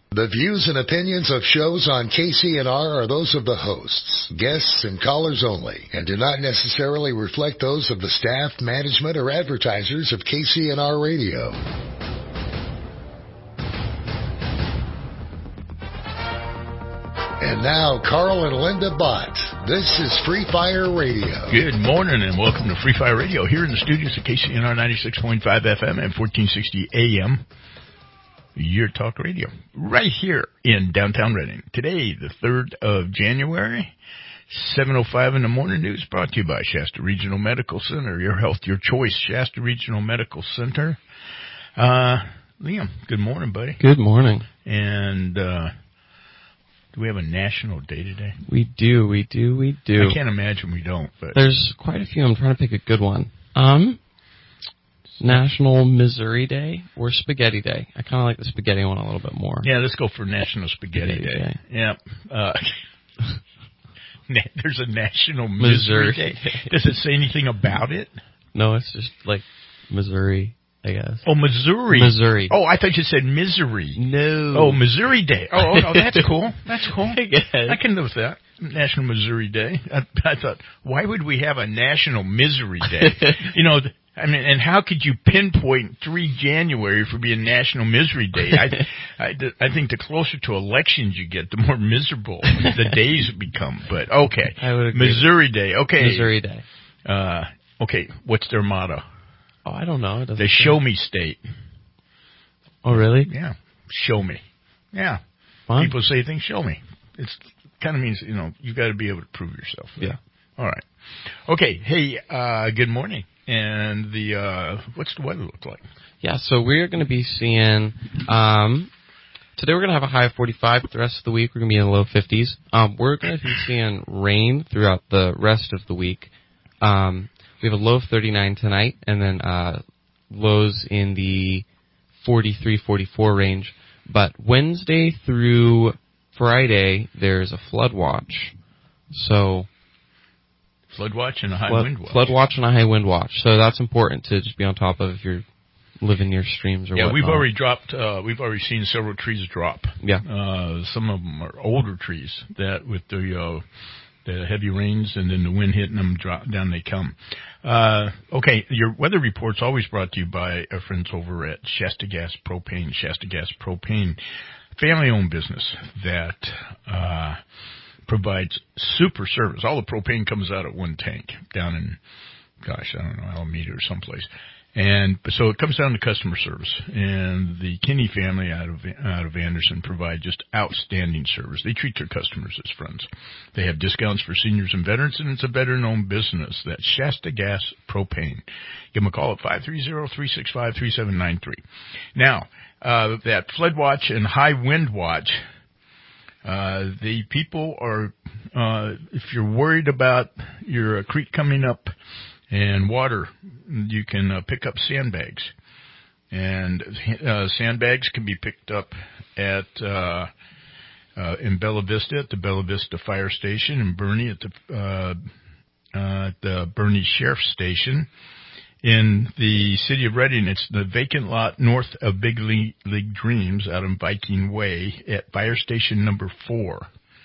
The views and opinions of shows on KCNR are those of the hosts, guests, and callers only, and do not necessarily reflect those of the staff, management, or advertisers of KCNR Radio. And now, Carl and Linda Bott. This is Free Fire Radio. Good morning and welcome to Free Fire Radio here in the studios at KCNR 96.5 FM and 1460 AM. Your talk radio right here in downtown Reading. Today, the 3rd of January, 7:05 in the morning news brought to you by Shasta Regional Medical Center. Your health, your choice, Shasta Regional Medical Center. Liam, good morning, buddy. Good morning. And, do we have a national day today? We do. I can't imagine we don't, but there's quite a few. I'm trying to pick a good one. National Missouri Day or Spaghetti Day. I kind of like the spaghetti one a little bit more. Yeah, let's go for National Spaghetti Day. Yep. There's a National Missouri Day. Does it say anything about it? No, it's just like Missouri, I guess. Oh, Missouri. Missouri. Oh, I thought you said misery. No. Oh, Missouri Day. Oh, no, that's cool. That's cool. I can live with that. National Missouri Day. I thought, why would we have a National Misery Day? I mean, and how could you pinpoint 3 January for being National Misery Day? I think the closer to elections you get, the more miserable the days become. But okay, I would agree. Missouri Day. Okay, Missouri Day. Okay, what's their motto? Oh, I don't know. The Show Me State. Oh, really? Yeah, show me. Yeah, Fun. People say things. Show me. It's kind of means you got to be able to prove yourself. Yeah. All right. Okay. Hey, good morning. And what's the weather look like? Yeah, so we're going to be seeing, today we're going to have a high of 45, but the rest of the week we're going to be in the low 50s. We're going to be seeing rain throughout the rest of the week. We have a low of 39 tonight, and then lows in the 43, 44 range. But Wednesday through Friday, there's a flood watch. So... Flood watch and a high wind watch. Flood watch and a high wind watch. So that's important to just be on top of if you're living near streams or whatnot. We've already dropped. We've already seen several trees drop. Yeah. Some of them are older trees that with the heavy rains and then the wind hitting them, drop down they come. Okay, your weather report's always brought to you by our friends over at Shasta Gas Propane. Shasta Gas Propane, family-owned business that provides super service. All the propane comes out of one tank down in, I don't know, Alameda or someplace. And so it comes down to customer service. And the Kinney family out of Anderson provide just outstanding service. They treat their customers as friends. They have discounts for seniors and veterans, and it's a veteran-owned business. That's Shasta Gas Propane. Give them a call at 530-365-3793. Now, that flood watch and high wind watch, the people are, if you're worried about your creek coming up and water, you can pick up sandbags. And sandbags can be picked up at in Bella Vista at the Bella Vista Fire Station, and Bernie at the Bernie Sheriff's Station. In the city of Reading, it's the vacant lot north of Big League Dreams out on Viking Way at Fire Station number 4.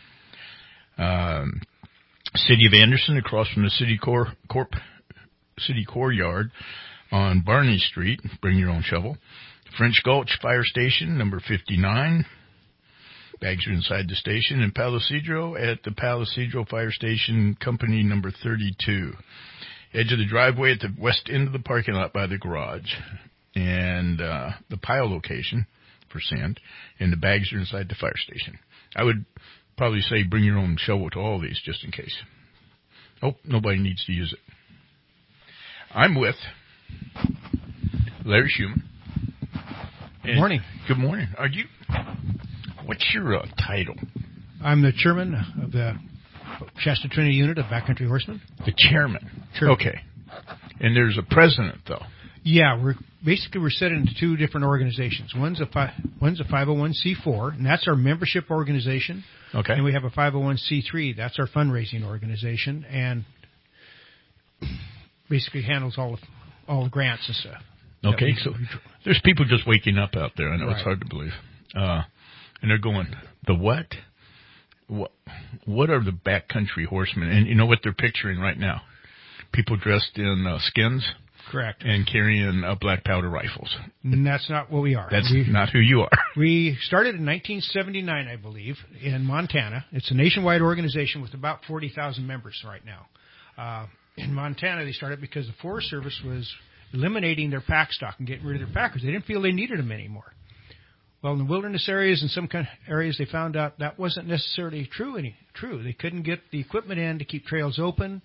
City of Anderson, across from the City Corps Yard on Barney Street. Bring your own shovel. French Gulch Fire Station number 59. Bags are inside the station. In Palo Cedro at the Palo Cedro Fire Station Company number 32. Edge of the driveway at the west end of the parking lot by the garage. And the pile location for sand. And the bags are inside the fire station. I would probably say bring your own shovel to all of these just in case. Oh, nobody needs to use it. I'm with Larry Schumann. Good morning. Good morning. What's your title? I'm the chairman of the Shasta Trinity Unit of Backcountry Horsemen. The chairman. Okay. And there's a president, though. Yeah, we're set into 2 different organizations. One's a 501c4, and that's our membership organization. Okay. And we have a 501c3, that's our fundraising organization, and basically handles all the grants and stuff. Okay, so there's people just waking up out there. I know It's hard to believe. And they're going, the what? What are the backcountry horsemen? And you know what they're picturing right now? People dressed in skins. Correct. And carrying black powder rifles. And that's not what we are. That's not who you are. We started in 1979, I believe, in Montana. It's a nationwide organization with about 40,000 members right now. In Montana, they started because the Forest Service was eliminating their pack stock and getting rid of their packers. They didn't feel they needed them anymore. Well, in the wilderness areas and some kind of areas, they found out that wasn't necessarily true. They couldn't get the equipment in to keep trails open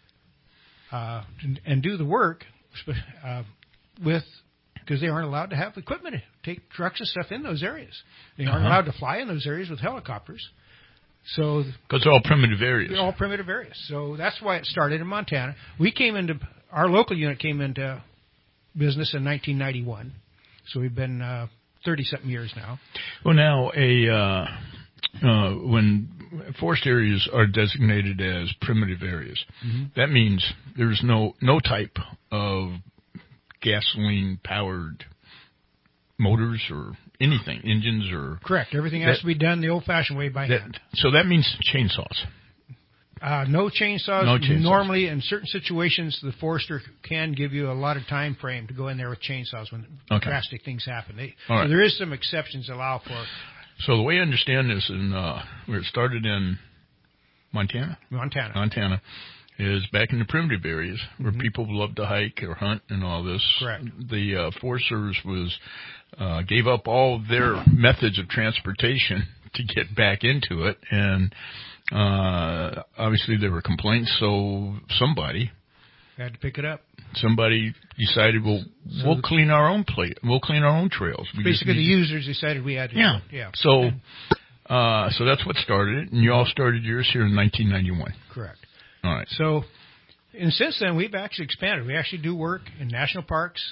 and do the work because they aren't allowed to have equipment to take trucks and stuff in those areas. They aren't allowed to fly in those areas with helicopters. So because they're all primitive areas. They're all primitive areas. So that's why it started in Montana. Our local unit came into business in 1991. So we've been 30-something years now. Well, now, when forest areas are designated as primitive areas, that means there's no type of gasoline-powered motors or anything, engines or... Correct. Everything has to be done the old-fashioned way by hand. So that means chainsaws. No chainsaws. No chainsaws. Normally, in certain situations, the forester can give you a lot of time frame to go in there with chainsaws when drastic things happen. So there is some exceptions allow for it. So the way I understand this, where it started in Montana, is back in the primitive areas where people love to hike or hunt and all this. Correct. The Forest Service gave up all their methods of transportation to get back into it, and obviously there were complaints, so somebody had to pick it up. Somebody decided, we'll clean our own we'll clean our own trails. Basically, the users decided we had to do it. Yeah. So that's what started it, and you all started yours here in 1991. Correct. All right. So, and since then, we've actually expanded. We actually do work in national parks,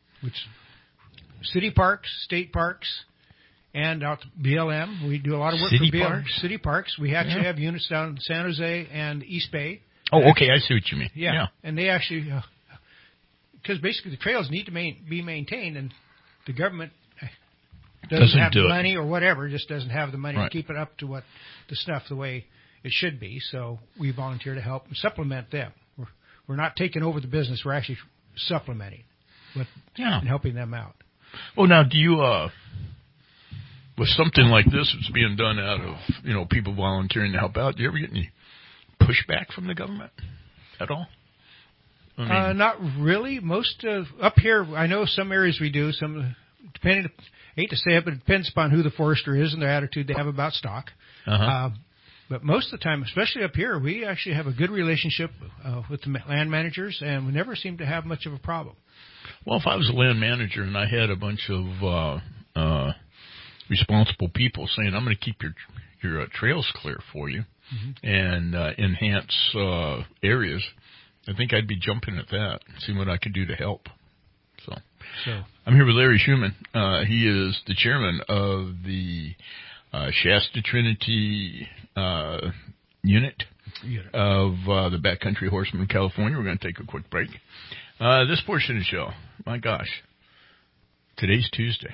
city parks, state parks, and out to BLM. We do a lot of work for city parks. We actually have units down in San Jose and East Bay. Oh, okay. I see what you mean. Yeah. And they actually, because basically the trails need to be maintained, and the government doesn't have the money or whatever, just doesn't have the money to keep it up to the snuff the way it should be. So we volunteer to help and supplement them. We're not taking over the business. We're actually supplementing and helping them out. Well, now, do you, with something like this that's being done out of, people volunteering to help out, do you ever get any pushback from the government at all? I mean, not really. Most up here, I know some areas we do. Some, depending, I hate to say it, but it depends upon who the forester is and their attitude they have about stock. But most of the time, especially up here, we actually have a good relationship with the land managers, and we never seem to have much of a problem. Well, if I was a land manager and I had a bunch of responsible people saying, I'm going to keep your trails clear for you and enhance areas, I think I'd be jumping at that, seeing what I could do to help. So I'm here with Larry Schumann. He is the chairman of the Shasta Trinity unit of the Backcountry Horsemen of California. We're going to take a quick break. This portion of the show, my gosh, today's Tuesday.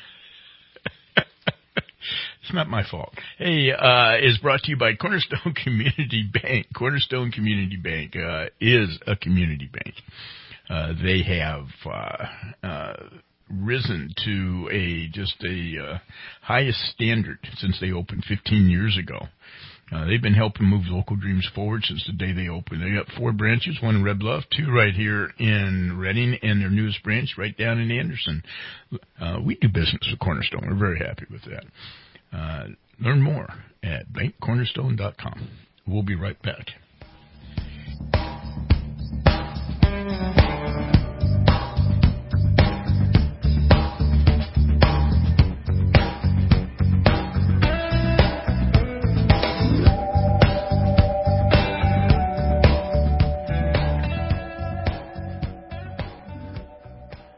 It's not my fault. Hey, is brought to you by Cornerstone Community Bank. Cornerstone Community Bank is a community bank. They have risen to a highest standard since they opened 15 years ago. They've been helping move local dreams forward since the day they opened. They got 4 branches, 1 in Red Bluff, 2 right here in Redding, and their newest branch right down in Anderson. We do business with Cornerstone. We're very happy with that. Learn more at bankcornerstone.com. We'll be right back.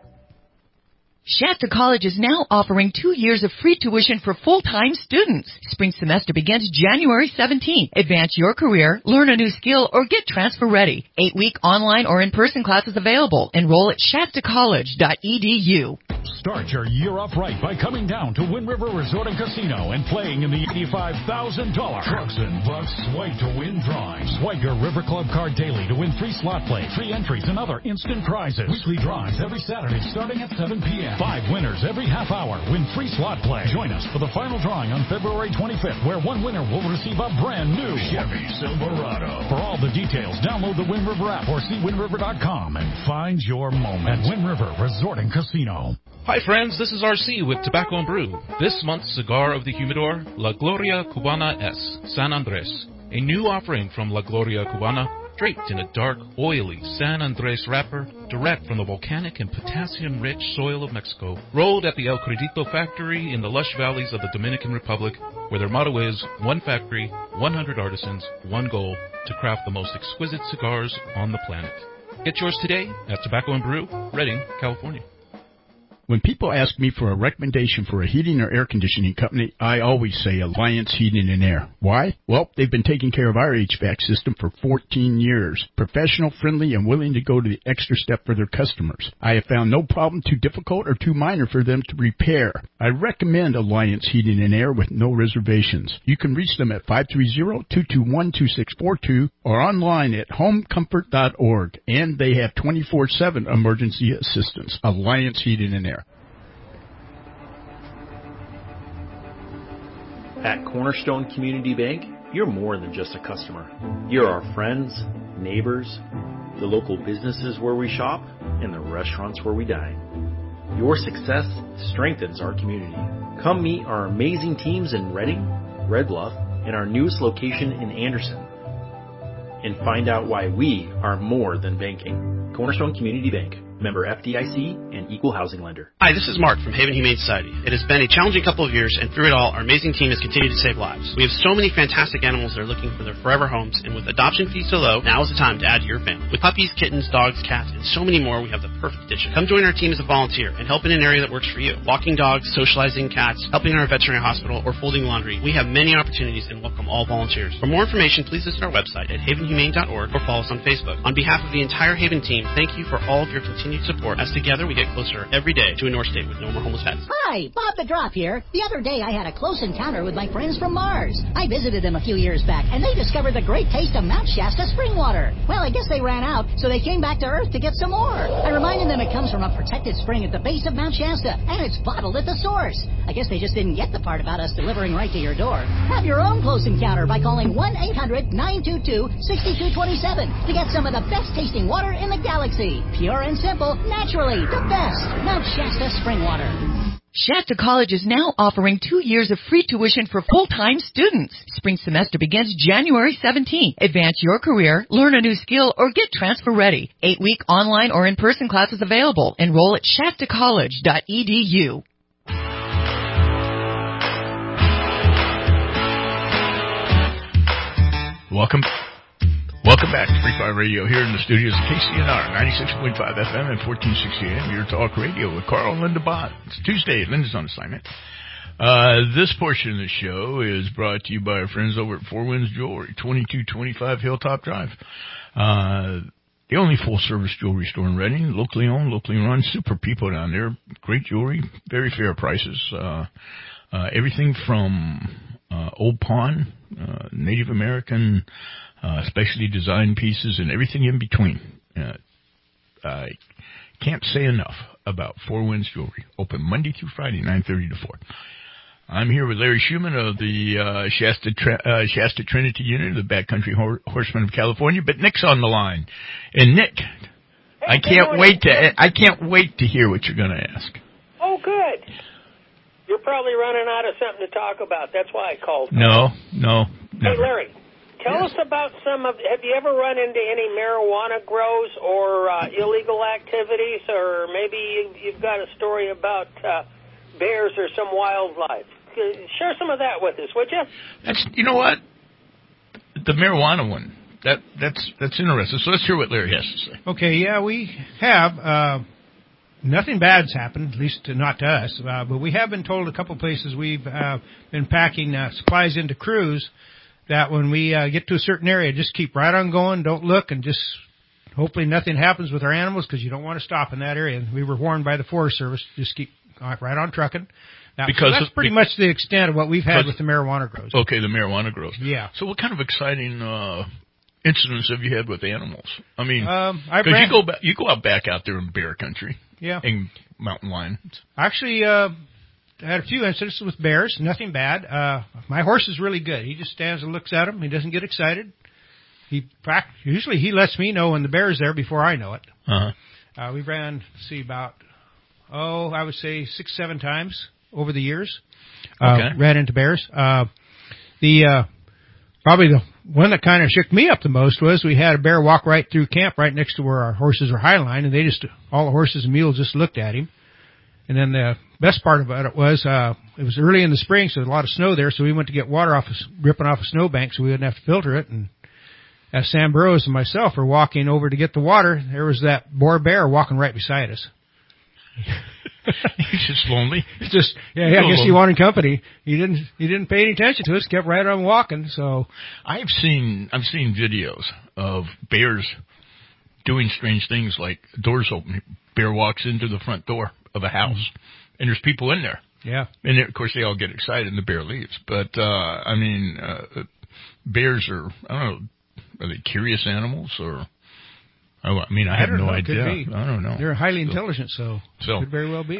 Shasta College is now offering 2 years of free tuition for full-time students. Spring semester begins January 17th. Advance your career, learn a new skill, or get transfer ready. 8-week online or in-person classes available. Enroll at shastacollege.edu. Start your year off right by coming down to Wind River Resort and Casino and playing in the $85,000 Trucks and Bucks Swipe to Win drawing. Swipe your River Club card daily to win free slot play, free entries, and other instant prizes. Weekly drawings every Saturday starting at 7 p.m. 5 winners every half hour win free slot play. Join us for the final drawing on February 25th, where one winner will receive a brand new Chevy Silverado. For all the details, download the Wind River app or see windriver.com and find your moment at Wind River Resort and Casino. Hi friends, this is RC with Tobacco and Brew. This month's cigar of the humidor, La Gloria Cubana S. San Andres. A new offering from La Gloria Cubana, draped in a dark, oily San Andres wrapper, direct from the volcanic and potassium-rich soil of Mexico. Rolled at the El Credito factory in the lush valleys of the Dominican Republic, where their motto is, one factory, 100 artisans, one goal, to craft the most exquisite cigars on the planet. Get yours today at Tobacco and Brew, Redding, California. When people ask me for a recommendation for a heating or air conditioning company, I always say Alliance Heating and Air. Why? Well, they've been taking care of our HVAC system for 14 years. Professional, friendly, and willing to go to the extra step for their customers. I have found no problem too difficult or too minor for them to repair. I recommend Alliance Heating and Air with no reservations. You can reach them at 530-221-2642 or online at homecomfort.org. And they have 24/7 emergency assistance. Alliance Heating and Air. At Cornerstone Community Bank, you're more than just a customer. You're our friends, neighbors, the local businesses where we shop, and the restaurants where we dine. Your success strengthens our community. Come meet our amazing teams in Redding, Red Bluff, and our newest location in Anderson. And find out why we are more than banking. Cornerstone Community Bank. Member FDIC and equal housing lender. Hi, this is Mark from Haven Humane Society. It has been a challenging couple of years, and through it all, our amazing team has continued to save lives. We have so many fantastic animals that are looking for their forever homes, and with adoption fees so low, now is the time to add to your family. With puppies, kittens, dogs, cats, and so many more, we have the perfect addition. Come join our team as a volunteer and help in an area that works for you. Walking dogs, socializing cats, helping in our veterinary hospital, or folding laundry. We have many opportunities and welcome all volunteers. For more information, please visit our website at havenhumane.org or follow us on Facebook. On behalf of the entire Haven team, thank you for all of your continued support. As together, we get closer every day to a North State with no more homeless pets. Hi, Bob the Drop here. The other day, I had a close encounter with my friends from Mars. I visited them a few years back, and they discovered the great taste of Mount Shasta spring water. Well, I guess they ran out, so they came back to Earth to get some more. I reminded them it comes from a protected spring at the base of Mount Shasta, and it's bottled at the source. I guess they just didn't get the part about us delivering right to your door. Have your own close encounter by calling 1-800-922-6227 to get some of the best tasting water in the galaxy. Pure and simple, naturally, the best. Mount Shasta spring water. Shasta College is now offering 2 years of free tuition for full-time students. Spring semester begins January 17th. Advance your career, learn a new skill, or get transfer ready. 8-week online or in-person classes available. Enroll at shastacollege.edu. Welcome back to Free Fire Radio here in the studios of KCNR, 96.5 FM and 1460 AM, your talk radio with Carl and Linda Bott. It's Tuesday. Linda's on assignment. This portion of the show is brought to you by our friends over at Four Winds Jewelry, 2225 Hilltop Drive. The only full-service jewelry store in Redding, locally owned, locally run, super people down there, great jewelry, very fair prices. Everything from old pawn, Native American, specially designed pieces, and everything in between. I can't say enough about Four Winds Jewelry. Open Monday through Friday, 9:30 to 4. I'm here with Larry Schumann of the Shasta Trinity Unit of the Backcountry Horsemen of California, but Nick's on the line. And Nick, I can't wait to hear what you're going to ask. Oh, good. You're probably running out of something to talk about. That's why I called. No. Hey, Larry. Tell us about have you ever run into any marijuana grows or illegal activities, or maybe you've got a story about bears or some wildlife? Share some of that with us, would you? You know what? The marijuana one, that's interesting. So let's hear what Larry has to say. Okay, yeah, we have. nothing bad's happened, at least not to us. But we have been told a couple places we've been packing supplies into crews that when we get to a certain area, just keep right on going, don't look, and just hopefully nothing happens with our animals because you don't want to stop in that area. And we were warned by the Forest Service, just keep right on trucking. Now, so that's pretty much the extent of what we've had with the marijuana grows. Okay, the marijuana grows. Yeah. So what kind of exciting incidents have you had with animals? I mean, because you go out there in bear country. Yeah. In mountain lions. Actually, I had a few incidents with bears. Nothing bad. My horse is really good. He just stands and looks at them. He doesn't get excited. Usually he lets me know when the bear is there before I know it. Uh-huh. We ran, I would say 6-7 times over the years. Ran into bears. Probably the one that kind of shook me up the most was we had a bear walk right through camp right next to where our horses were highline, and all the horses and mules just looked at him. And then the best part about it was early in the spring, so there was a lot of snow there, so we went to get water ripping off a snowbank so we wouldn't have to filter it. And as Sam Burroughs and myself were walking over to get the water, there was that boar bear walking right beside us. He's just lonely. I guess he wanted company. He didn't pay any attention to us. Kept right on walking. So I've seen videos of bears doing strange things, like doors open. Bear walks into the front door of a house, and there's people in there. Yeah. And of course they all get excited, and the bear leaves. But bears are, I don't know, are they curious animals or? I have no idea. I don't know. They're highly intelligent, so could very well be.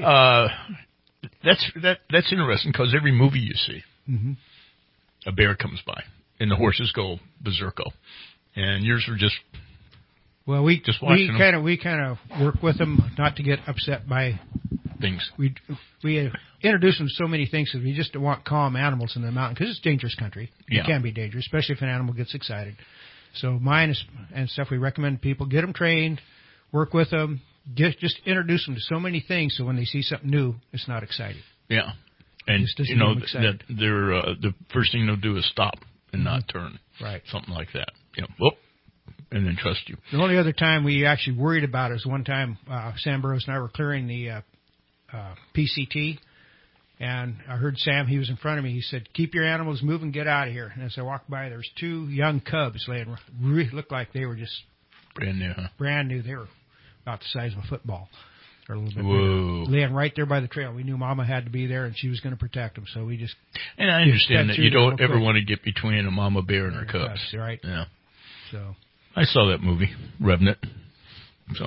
That's interesting because every movie you see, a bear comes by and the horses go berserko, and yours are just we kind of work with them not to get upset by things. We introduce them to so many things because we just want calm animals in the mountain because it's dangerous country. Yeah. It can be dangerous, especially if an animal gets excited. So mine and stuff, we recommend people get them trained, work with them, just introduce them to so many things. So when they see something new, it's not exciting. Yeah, and that they're the first thing they'll do is stop and not turn. Right, something like that. Whoop, and then trust you. The only other time we actually worried about it is one time Sam Burroughs and I were clearing the PCT. And I heard Sam, he was in front of me, he said, keep your animals moving, get out of here. And as I walked by, there was 2 young cubs laying, really looked like they were just brand new, huh? Brand new. They were about the size of a football or a little bit bigger. Laying right there by the trail. We knew Mama had to be there and she was going to protect them, so we just... And I understand that you don't ever want to get between a mama bear and her cubs. Right. Yeah. So I saw that movie, Revenant. So,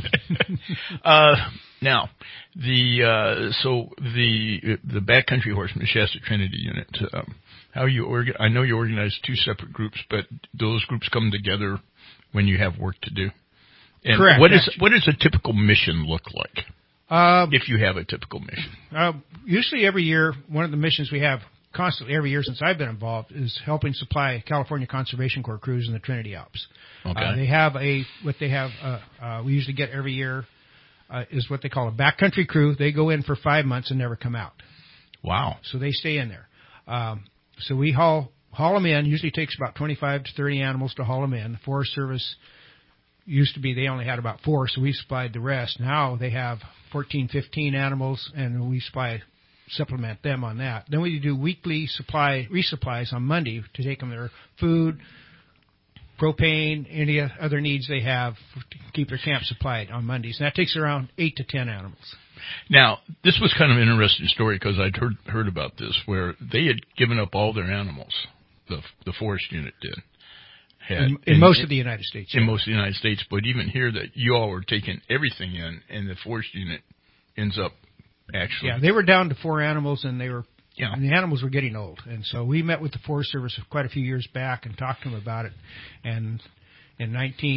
now the Backcountry Horseman Shasta Trinity Unit. How you I know you organize 2 separate groups, but those groups come together when you have work to do. And correct. What does a typical mission look like? If you have a typical mission, usually every year, one of the missions we have constantly every year since I've been involved is helping supply California Conservation Corps crews in the Trinity Alps. Okay. They have we usually get every year is what they call a backcountry crew. They go in for 5 months and never come out. Wow. So they stay in there. So we haul them in. Usually takes about 25 to 30 animals to haul them in. The Forest Service used to be they only had about 4, so we supplied the rest. Now they have 14, 15 animals, and we supplement them on that. Then we do weekly resupplies on Monday to take them their food, propane, any other needs they have to keep their camp supplied on Mondays. And that takes around 8 to 10 animals. Now, this was kind of an interesting story because I'd heard about this where they had given up all their animals, the forest unit did. In most of the United States. In most of the United States, but even here that you all were taking everything in, and the forest unit ends up actually... Yeah, they were down to 4 animals, and and the animals were getting old. And so we met with the Forest Service quite a few years back and talked to them about it. And in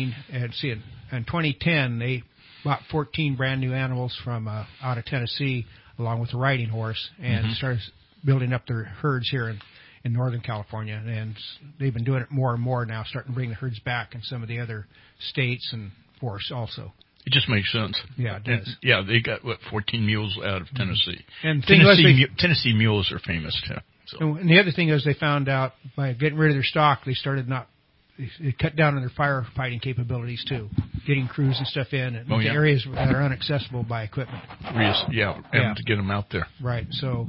2010, they bought 14 brand new animals from out of Tennessee, along with a riding horse, and started building up their herds here in Northern California. And they've been doing it more and more now, starting to bring the herds back in some of the other states and forests also. It just makes sense. Yeah, it does. And, they got 14 mules out of Tennessee. And Tennessee mules are famous too. So. And the other thing is they found out by getting rid of their stock, they started it cut down on their firefighting capabilities too, getting crews and stuff in and Oh, yeah. areas that are inaccessible by equipment. And to get them out there. Right. So,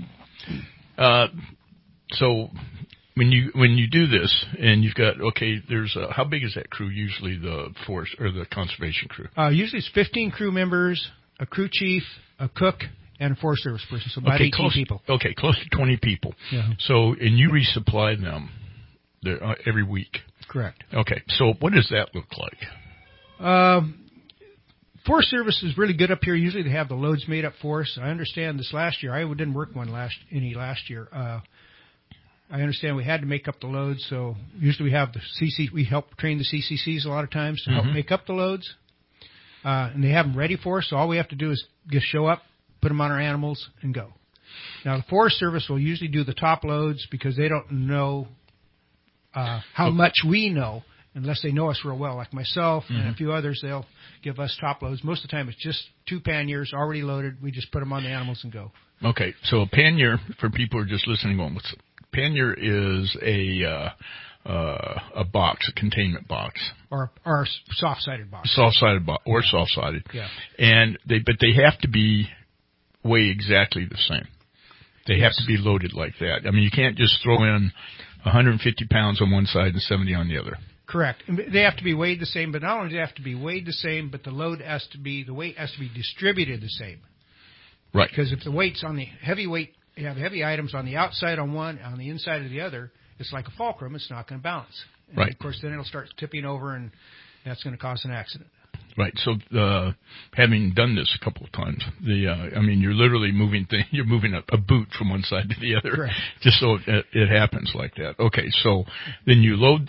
so when you do this and you've got there's how big is that crew usually, the forest or the conservation crew? Usually it's 15 crew members, a crew chief, a cook, and a Forest Service person. So about 18 people. Okay, close to 20 people. Yeah. So and you resupply them every week. Correct. Okay, so what does that look like? Forest Service is really good up here. Usually they have the loads made up for us. I understand this last year. I didn't work any last year. I understand we had to make up the loads, so usually we have we help train the CCCs a lot of times to help make up the loads. And they have them ready for us, so all we have to do is just show up, put them on our animals, and go. Now, the Forest Service will usually do the top loads because they don't know how much we know unless they know us real well. Like myself and a few others, they'll give us top loads. Most of the time, it's just 2 panniers already loaded. We just put them on the animals and go. Okay, so a pannier, for people who are just listening, pannier is a box, a containment box, or soft-sided box, soft-sided or soft-sided. Yeah, and but they have to weigh exactly the same. They have to be loaded like that. I mean, you can't just throw in 150 pounds on one side and 70 on the other. Correct. And they have to be weighed the same, but not only do they have to be weighed the same, but the weight has to be distributed the same. Right. Because if the weight's on the heavy weight, you have heavy items on the outside on one, on the inside of the other, it's like a fulcrum. It's not going to balance. And right. Of course, then it'll start tipping over, and that's going to cause an accident. Right. So, having done this a couple of times, you're literally moving you're moving a boot from one side to the other, correct, just so it happens like that. Okay. So then you load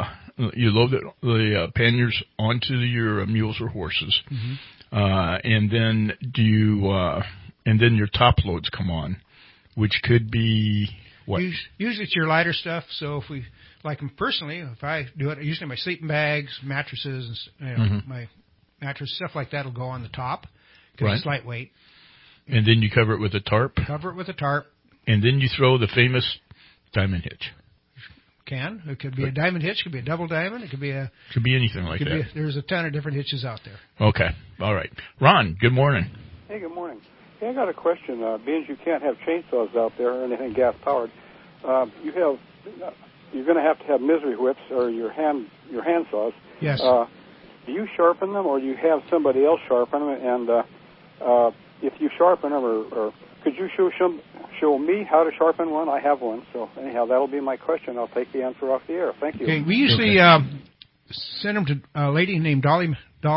the panniers onto your mules or horses, and then and then your top loads come on, which could be what? Usually it's your lighter stuff. So if I do it, usually my sleeping bags, mattresses, and my mattress, stuff like that will go on the top because it's lightweight. And then you cover it with a tarp? Cover it with a tarp. And then you throw the famous diamond hitch. It could be a diamond hitch, it could be a double diamond, it could be anything like that. There's a ton of different hitches out there. Okay. All right. Ron, good morning. Hey, good morning. Hey, I got a question. Being you can't have chainsaws out there or anything gas-powered, you're going to have misery whips or your hand saws. Yes. Do you sharpen them, or do you have somebody else sharpen them? And if you sharpen them, or could you show me how to sharpen one? I have one. So anyhow, that'll be my question. I'll take the answer off the air. Thank you. Okay. We usually send them to a lady named Dolly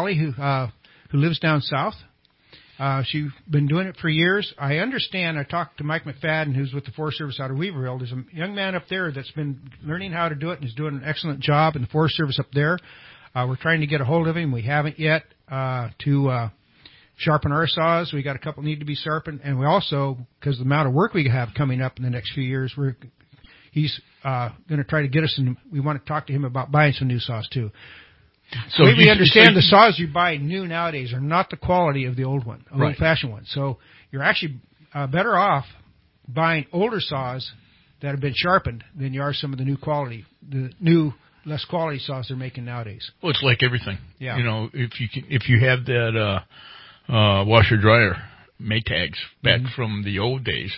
who lives down south. She's been doing it for years. I understand. I talked to Mike McFadden, who's with the Forest Service out of Weaverville. There's a young man up there that's been learning how to do it and is doing an excellent job in the Forest Service up there. We're trying to get a hold of him. We haven't yet to sharpen our saws. We got a couple need to be sharpened, and we also, because of the amount of work we have coming up in the next few years, he's going to try to get us, and we want to talk to him about buying some new saws too. So we understand the saws you buy new nowadays are not the quality of the old one, old-fashioned one. So you're actually better off buying older saws that have been sharpened than you are some of the new less quality saws they're making nowadays. Well, it's like everything. Yeah. If you have that washer dryer Maytags back from the old days,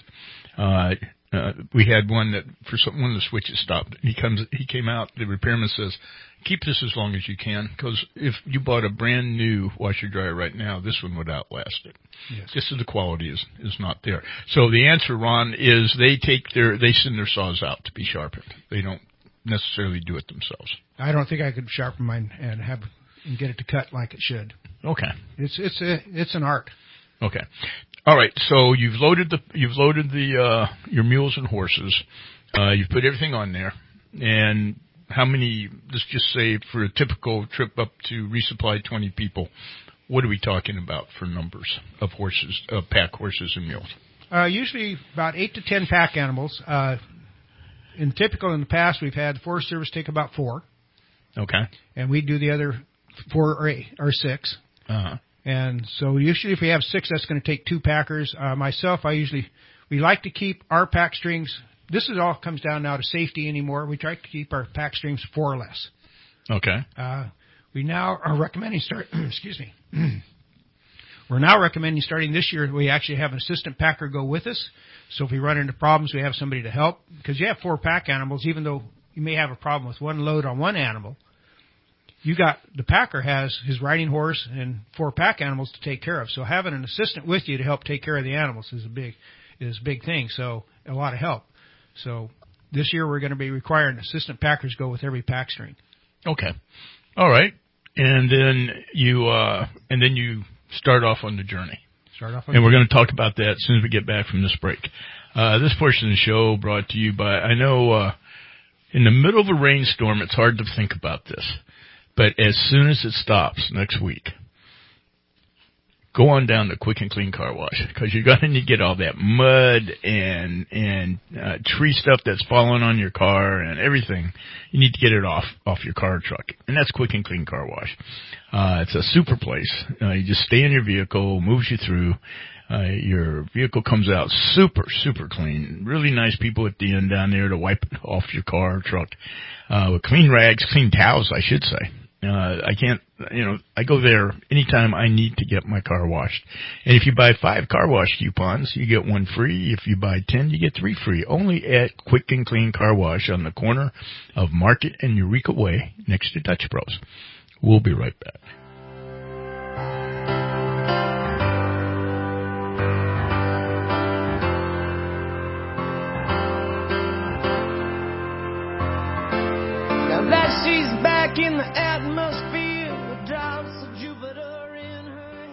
we had one that one of the switches stopped. He came out. The repairman says, "Keep this as long as you can, because if you bought a brand new washer dryer right now, this one would outlast it." Yes. Just so the quality is not there. So the answer, Ron, is they send their saws out to be sharpened. They don't necessarily do it themselves. I don't think I could sharpen mine and get it to cut like it should. Okay. It's an art. Okay. All right. So you've loaded your mules and horses. You've put everything on there. And how many? Let's just say for a typical trip up to resupply 20 people, what are we talking about for numbers of horses, pack horses and mules? Usually about 8 to 10 pack animals. In the past, we've had the Forest Service take about 4. Okay. And we do the other 4 or 6. Uh-huh. And so usually if we have 6, that's going to take 2 packers. Myself, we like to keep our pack strings this is all comes down now to safety anymore. We try to keep our pack streams 4 or less. Okay. We now are recommending excuse me. We're now recommending starting this year, we actually have an assistant packer go with us. So if we run into problems, we have somebody to help. Because you have 4 pack animals, even though you may have a problem with one load on one animal, the packer has his riding horse and 4 pack animals to take care of. So having an assistant with you to help take care of the animals is a big thing. So a lot of help. So this year we're going to be requiring assistant packers go with every pack string. Okay. All right. And then you start off on the journey. And we're going to talk about that as soon as we get back from this break. This portion of the show brought to you by, I know in the middle of a rainstorm, it's hard to think about this. But as soon as it stops next week, go on down to Quick and Clean Car Wash, because you're going to get all that mud and tree stuff that's falling on your car and everything. You need to get it off your car or truck. And that's Quick and Clean Car Wash. It's a super place. You just stay in your vehicle, moves you through. Your vehicle comes out super, super clean. Really nice people at the end down there to wipe it off your car or truck. With clean rags, clean towels, I should say. I go there anytime I need to get my car washed. And if you buy 5 car wash coupons, you get 1 free. If you buy 10, you get 3 free. Only at Quick and Clean Car Wash on the corner of Market and Eureka Way next to Dutch Bros. We'll be right back. Now that she's back in the atmosphere, the doubts of Jupiter in her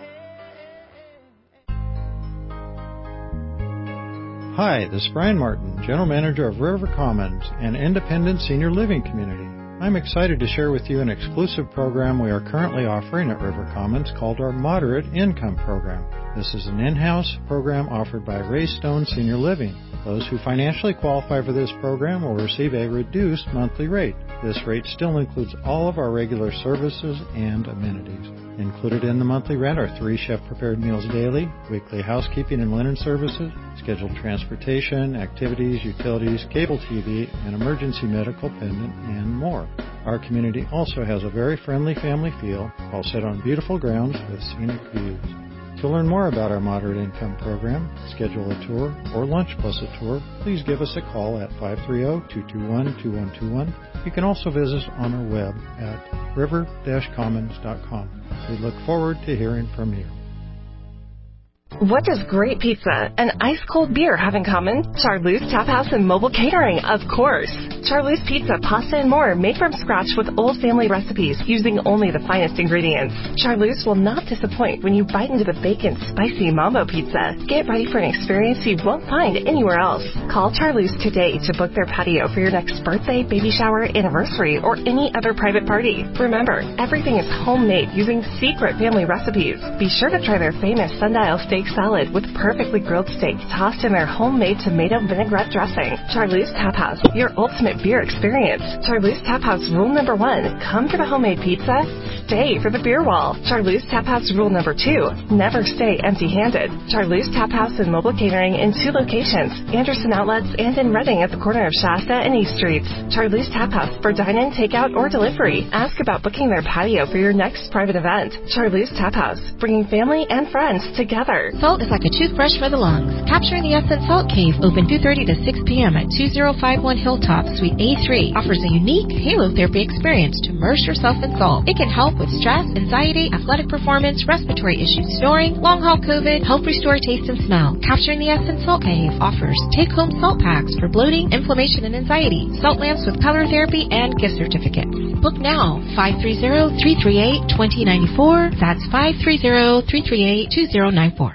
head. Hi, this is Brian Martin, General Manager of River Commons, an independent senior living community. I'm excited to share with you an exclusive program we are currently offering at River Commons called our Moderate Income Program. This is an in-house program offered by Ray Stone Senior Living. Those who financially qualify for this program will receive a reduced monthly rate. This rate still includes all of our regular services and amenities. Included in the monthly rent are 3 chef-prepared meals daily, weekly housekeeping and linen services, scheduled transportation, activities, utilities, cable TV, and emergency medical pendant, and more. Our community also has a very friendly family feel, all set on beautiful grounds with scenic views. To learn more about our Moderate Income Program, schedule a tour, or lunch plus a tour, please give us a call at 530-221-2121. You can also visit us on our web at river-commons.com. We look forward to hearing from you. What does great pizza and ice-cold beer have in common? Charlotte's Tap House and Mobile Catering, of course. Charlotte's Pizza, pasta, and more made from scratch with old family recipes using only the finest ingredients. Charlotte's will not disappoint when you bite into the bacon, spicy Mambo Pizza. Get ready for an experience you won't find anywhere else. Call Charlotte's today to book their patio for your next birthday, baby shower, anniversary, or any other private party. Remember, everything is homemade using secret family recipes. Be sure to try their famous sundial steak salad with perfectly grilled steak tossed in their homemade tomato vinaigrette dressing. Charlotte's Tap House, your ultimate beer experience. Charlotte's Tap House rule number 1, come for the homemade pizza, stay for the beer wall. Charlotte's Tap House rule number 2, never stay empty-handed. Charlotte's Tap House and Mobile Catering in 2 locations, Anderson Outlets and in Reading at the corner of Shasta and East Streets. Charlotte's Tap House for dine-in, takeout, or delivery. Ask about booking their patio for your next private event. Charlotte's Tap House, bringing family and friends together. Salt is like a toothbrush for the lungs. Capturing the Essence Salt Cave, open 2:30 to 6 p.m. at 2051 Hilltop, Suite A3, offers a unique halo therapy experience to immerse yourself in salt. It can help with stress, anxiety, athletic performance, respiratory issues, snoring, long-haul COVID, help restore taste and smell. Capturing the Essence Salt Cave offers take-home salt packs for bloating, inflammation, and anxiety, salt lamps with color therapy, and gift certificates. Book now, 530-338-2094. That's 530-338-2094.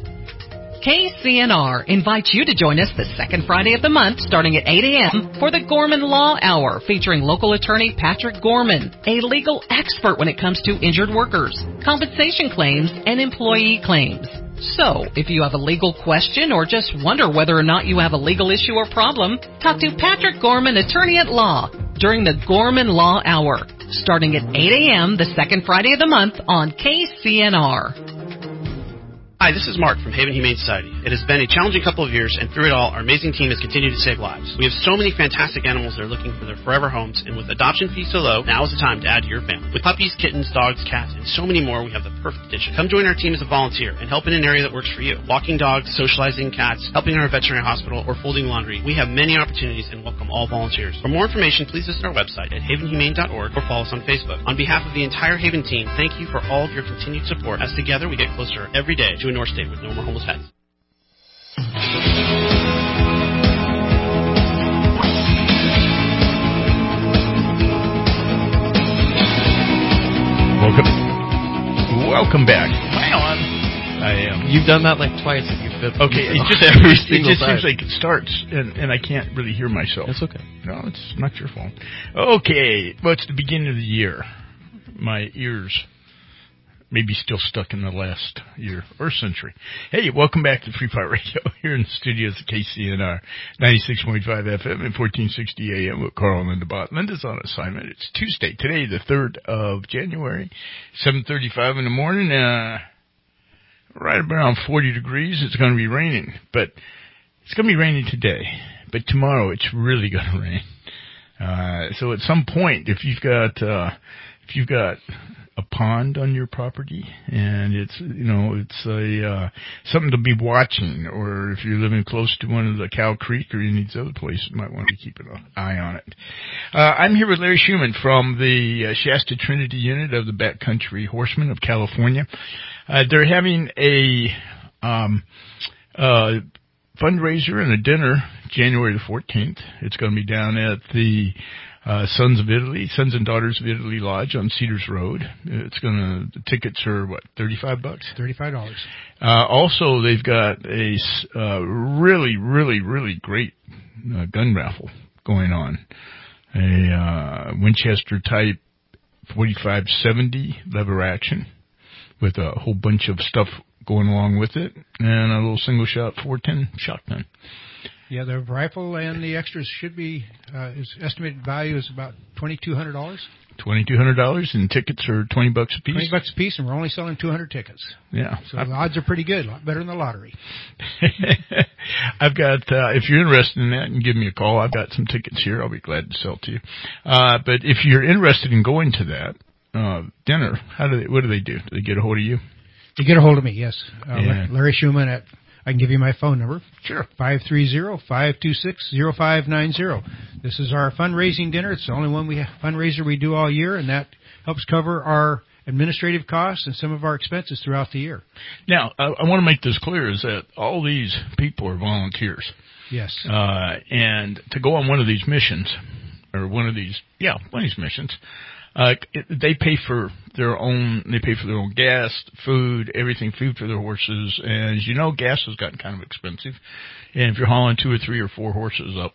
KCNR invites you to join us the second Friday of the month starting at 8 a.m. for the Gorman Law Hour featuring local attorney Patrick Gorman, a legal expert when it comes to injured workers, compensation claims, and employee claims. So, if you have a legal question or just wonder whether or not you have a legal issue or problem, talk to Patrick Gorman, attorney at law, during the Gorman Law Hour starting at 8 a.m. the second Friday of the month on KCNR. Hi, this is Mark from Haven Humane Society. It has been a challenging couple of years, and through it all, our amazing team has continued to save lives. We have so many fantastic animals that are looking for their forever homes, and with adoption fees so low, now is the time to add to your family. With puppies, kittens, dogs, cats, and so many more, we have the perfect addition. Come join our team as a volunteer and help in an area that works for you. Walking dogs, socializing cats, helping in our veterinary hospital, or folding laundry. We have many opportunities and welcome all volunteers. For more information, please visit our website at havenhumane.org or follow us on Facebook. On behalf of the entire Haven team, thank you for all of your continued support, as together we get closer every day to a North State with no more homeless pets. Welcome back. Hang on. I am. You've done that like twice. Okay, it just seems like it starts, and I can't really hear myself. That's okay. No, it's not your fault. Okay, well, it's the beginning of the year. My ears may be still stuck in the last year or century. Hey, welcome back to Free Fire Radio here in the studios at KCNR 96.5 FM and 1460 AM with Carl and Linda Bott. Linda's on assignment. It's Tuesday, today, the 3rd of January, 7:35 in the morning. Right around 40 degrees. It's going to be raining, but it's going to be raining today. But tomorrow, it's really going to rain. So at some point, if you've got a pond on your property, and it's a something to be watching, or if you're living close to one of the Cow Creek or any of these other places, you might want to keep an eye on it. I'm here with Larry Schumann from the Shasta Trinity Unit of the Backcountry Horsemen of California. They're having a fundraiser and a dinner January the 14th. It's going to be down at the Sons and Daughters of Italy Lodge on Cedars Road. The tickets are what, $35? $35. Also, they've got a really, really, really great gun raffle going on. A Winchester type 4570 lever action with a whole bunch of stuff going along with it, and a little single shot 410 shotgun. Yeah, the rifle and the extras should be, its estimated value is about $2,200. $2,200, and tickets are $20 a piece. $20 a piece, and we're only selling 200 tickets. Yeah. So the odds are pretty good, a lot better than the lottery. I've got, if you're interested in that, and give me a call. I've got some tickets here. I'll be glad to sell to you. But if you're interested in going to that dinner, what do they do? Do they get a hold of you? They get a hold of me, yes. Larry Schumann I can give you my phone number. Sure. 530-526-0590. This is our fundraising dinner. It's the only fundraiser we do all year, and that helps cover our administrative costs and some of our expenses throughout the year. Now, I want to make this clear, is that all these people are volunteers. Yes. And to go on one of these missions, one of these missions, they pay for their own gas, food, everything, food for their horses. And as you know, gas has gotten kind of expensive. And if you're hauling 2 or 3 or 4 horses up,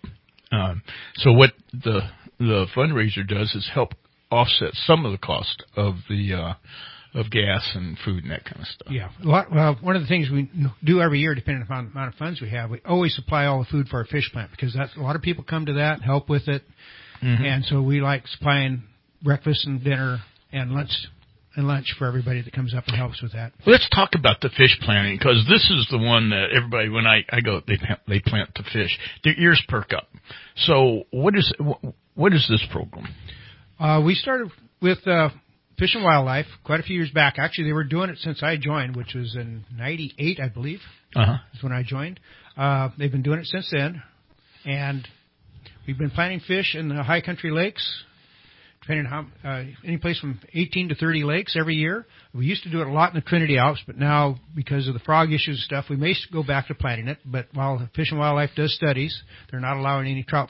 so what the fundraiser does is help offset some of the cost of the of gas and food and that kind of stuff. Yeah. One of the things we do every year, depending upon the amount of funds we have, we always supply all the food for our fish plant, because a lot of people come to that, help with it. Mm-hmm. And so we like supplying breakfast and dinner and lunch for everybody that comes up and helps with that. Well, let's talk about the fish planting, because this is the one that everybody, when I go, they plant the fish. Their ears perk up. So what is this program? We started with Fish and Wildlife quite a few years back. Actually, they were doing it since I joined, which was in 98, I believe. Is when I joined. They've been doing it since then, and we've been planting fish in the high country lakes, depending on any place from 18 to 30 lakes every year. We used to do it a lot in the Trinity Alps, but now, because of the frog issues and stuff, we may go back to planting it. But while Fish and Wildlife does studies, they're not allowing any trout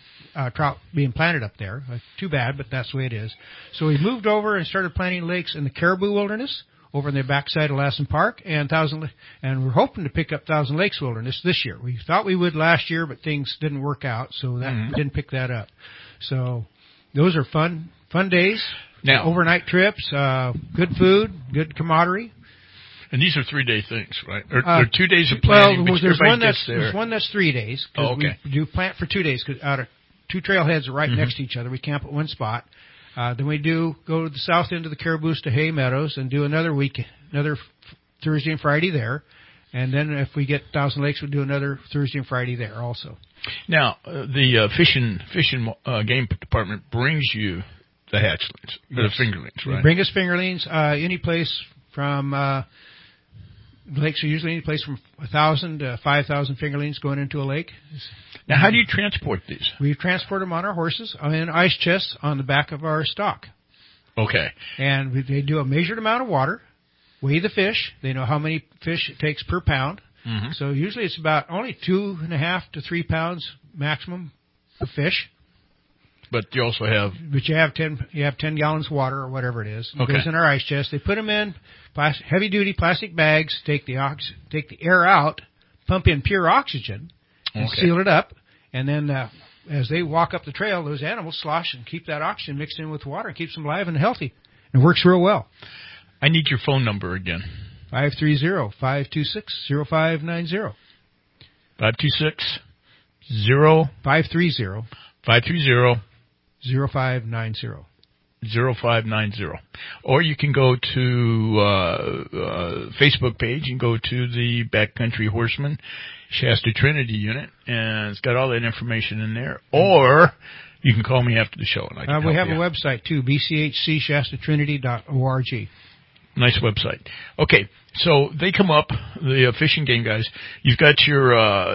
being planted up there. Too bad, but that's the way it is. So we moved over and started planting lakes in the Caribou Wilderness, over on the backside of Lassen Park, and we're hoping to pick up Thousand Lakes Wilderness this year. We thought we would last year, but things didn't work out, so we didn't pick that up. So those are fun days. Now, overnight trips, good food, good camaraderie. And these are 3-day things, right? Or 2 days of planting. Well, there's one that's 3 days. Oh, okay. We do plant for 2 days, because out of 2 trailheads are right next to each other. We camp at one spot. Then we go to the south end of the Caribou to Hay Meadows and do another Thursday and Friday there. And then if we get Thousand Lakes, we'll do another Thursday and Friday there also. Now, the fish and game department brings you the hatchlings, the fingerlings, right? They bring us fingerlings, any place from, lakes are usually any place from 1,000 to 5,000 fingerlings going into a lake. Now, how do you transport these? We transport them on our horses in ice chests on the back of our stock. Okay. And they do a measured amount of water, weigh the fish. They know how many fish it takes per pound. Mm-hmm. So usually it's about only 2.5 to 3 pounds maximum of fish. But you also have... But you have 10 gallons of water or whatever it is. It Okay. goes in our ice chest. They put them in heavy-duty plastic bags, take the air out, pump in pure oxygen, and seal it up. And then as they walk up the trail, those animals slosh and keep that oxygen mixed in with water and keeps them alive and healthy. And it works real well. I need your phone number again. 530-526-0590. 526-530. 0590. 0590. Or you can go to Facebook page and go to the Backcountry Horseman Shasta Trinity unit, and it's got all that information in there. Or you can call me after the show, and I can we help have you. a website too, bchcshastatrinity.org. Nice website. Okay, so they come up, the fish and game guys. You've got your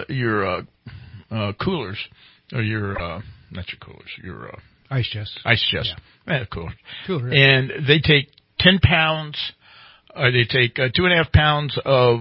coolers, or your not your coolers, your ice chest. Ice chest. Yeah, cooler. Cooler. And they take 10 pounds, or they take 2.5 pounds of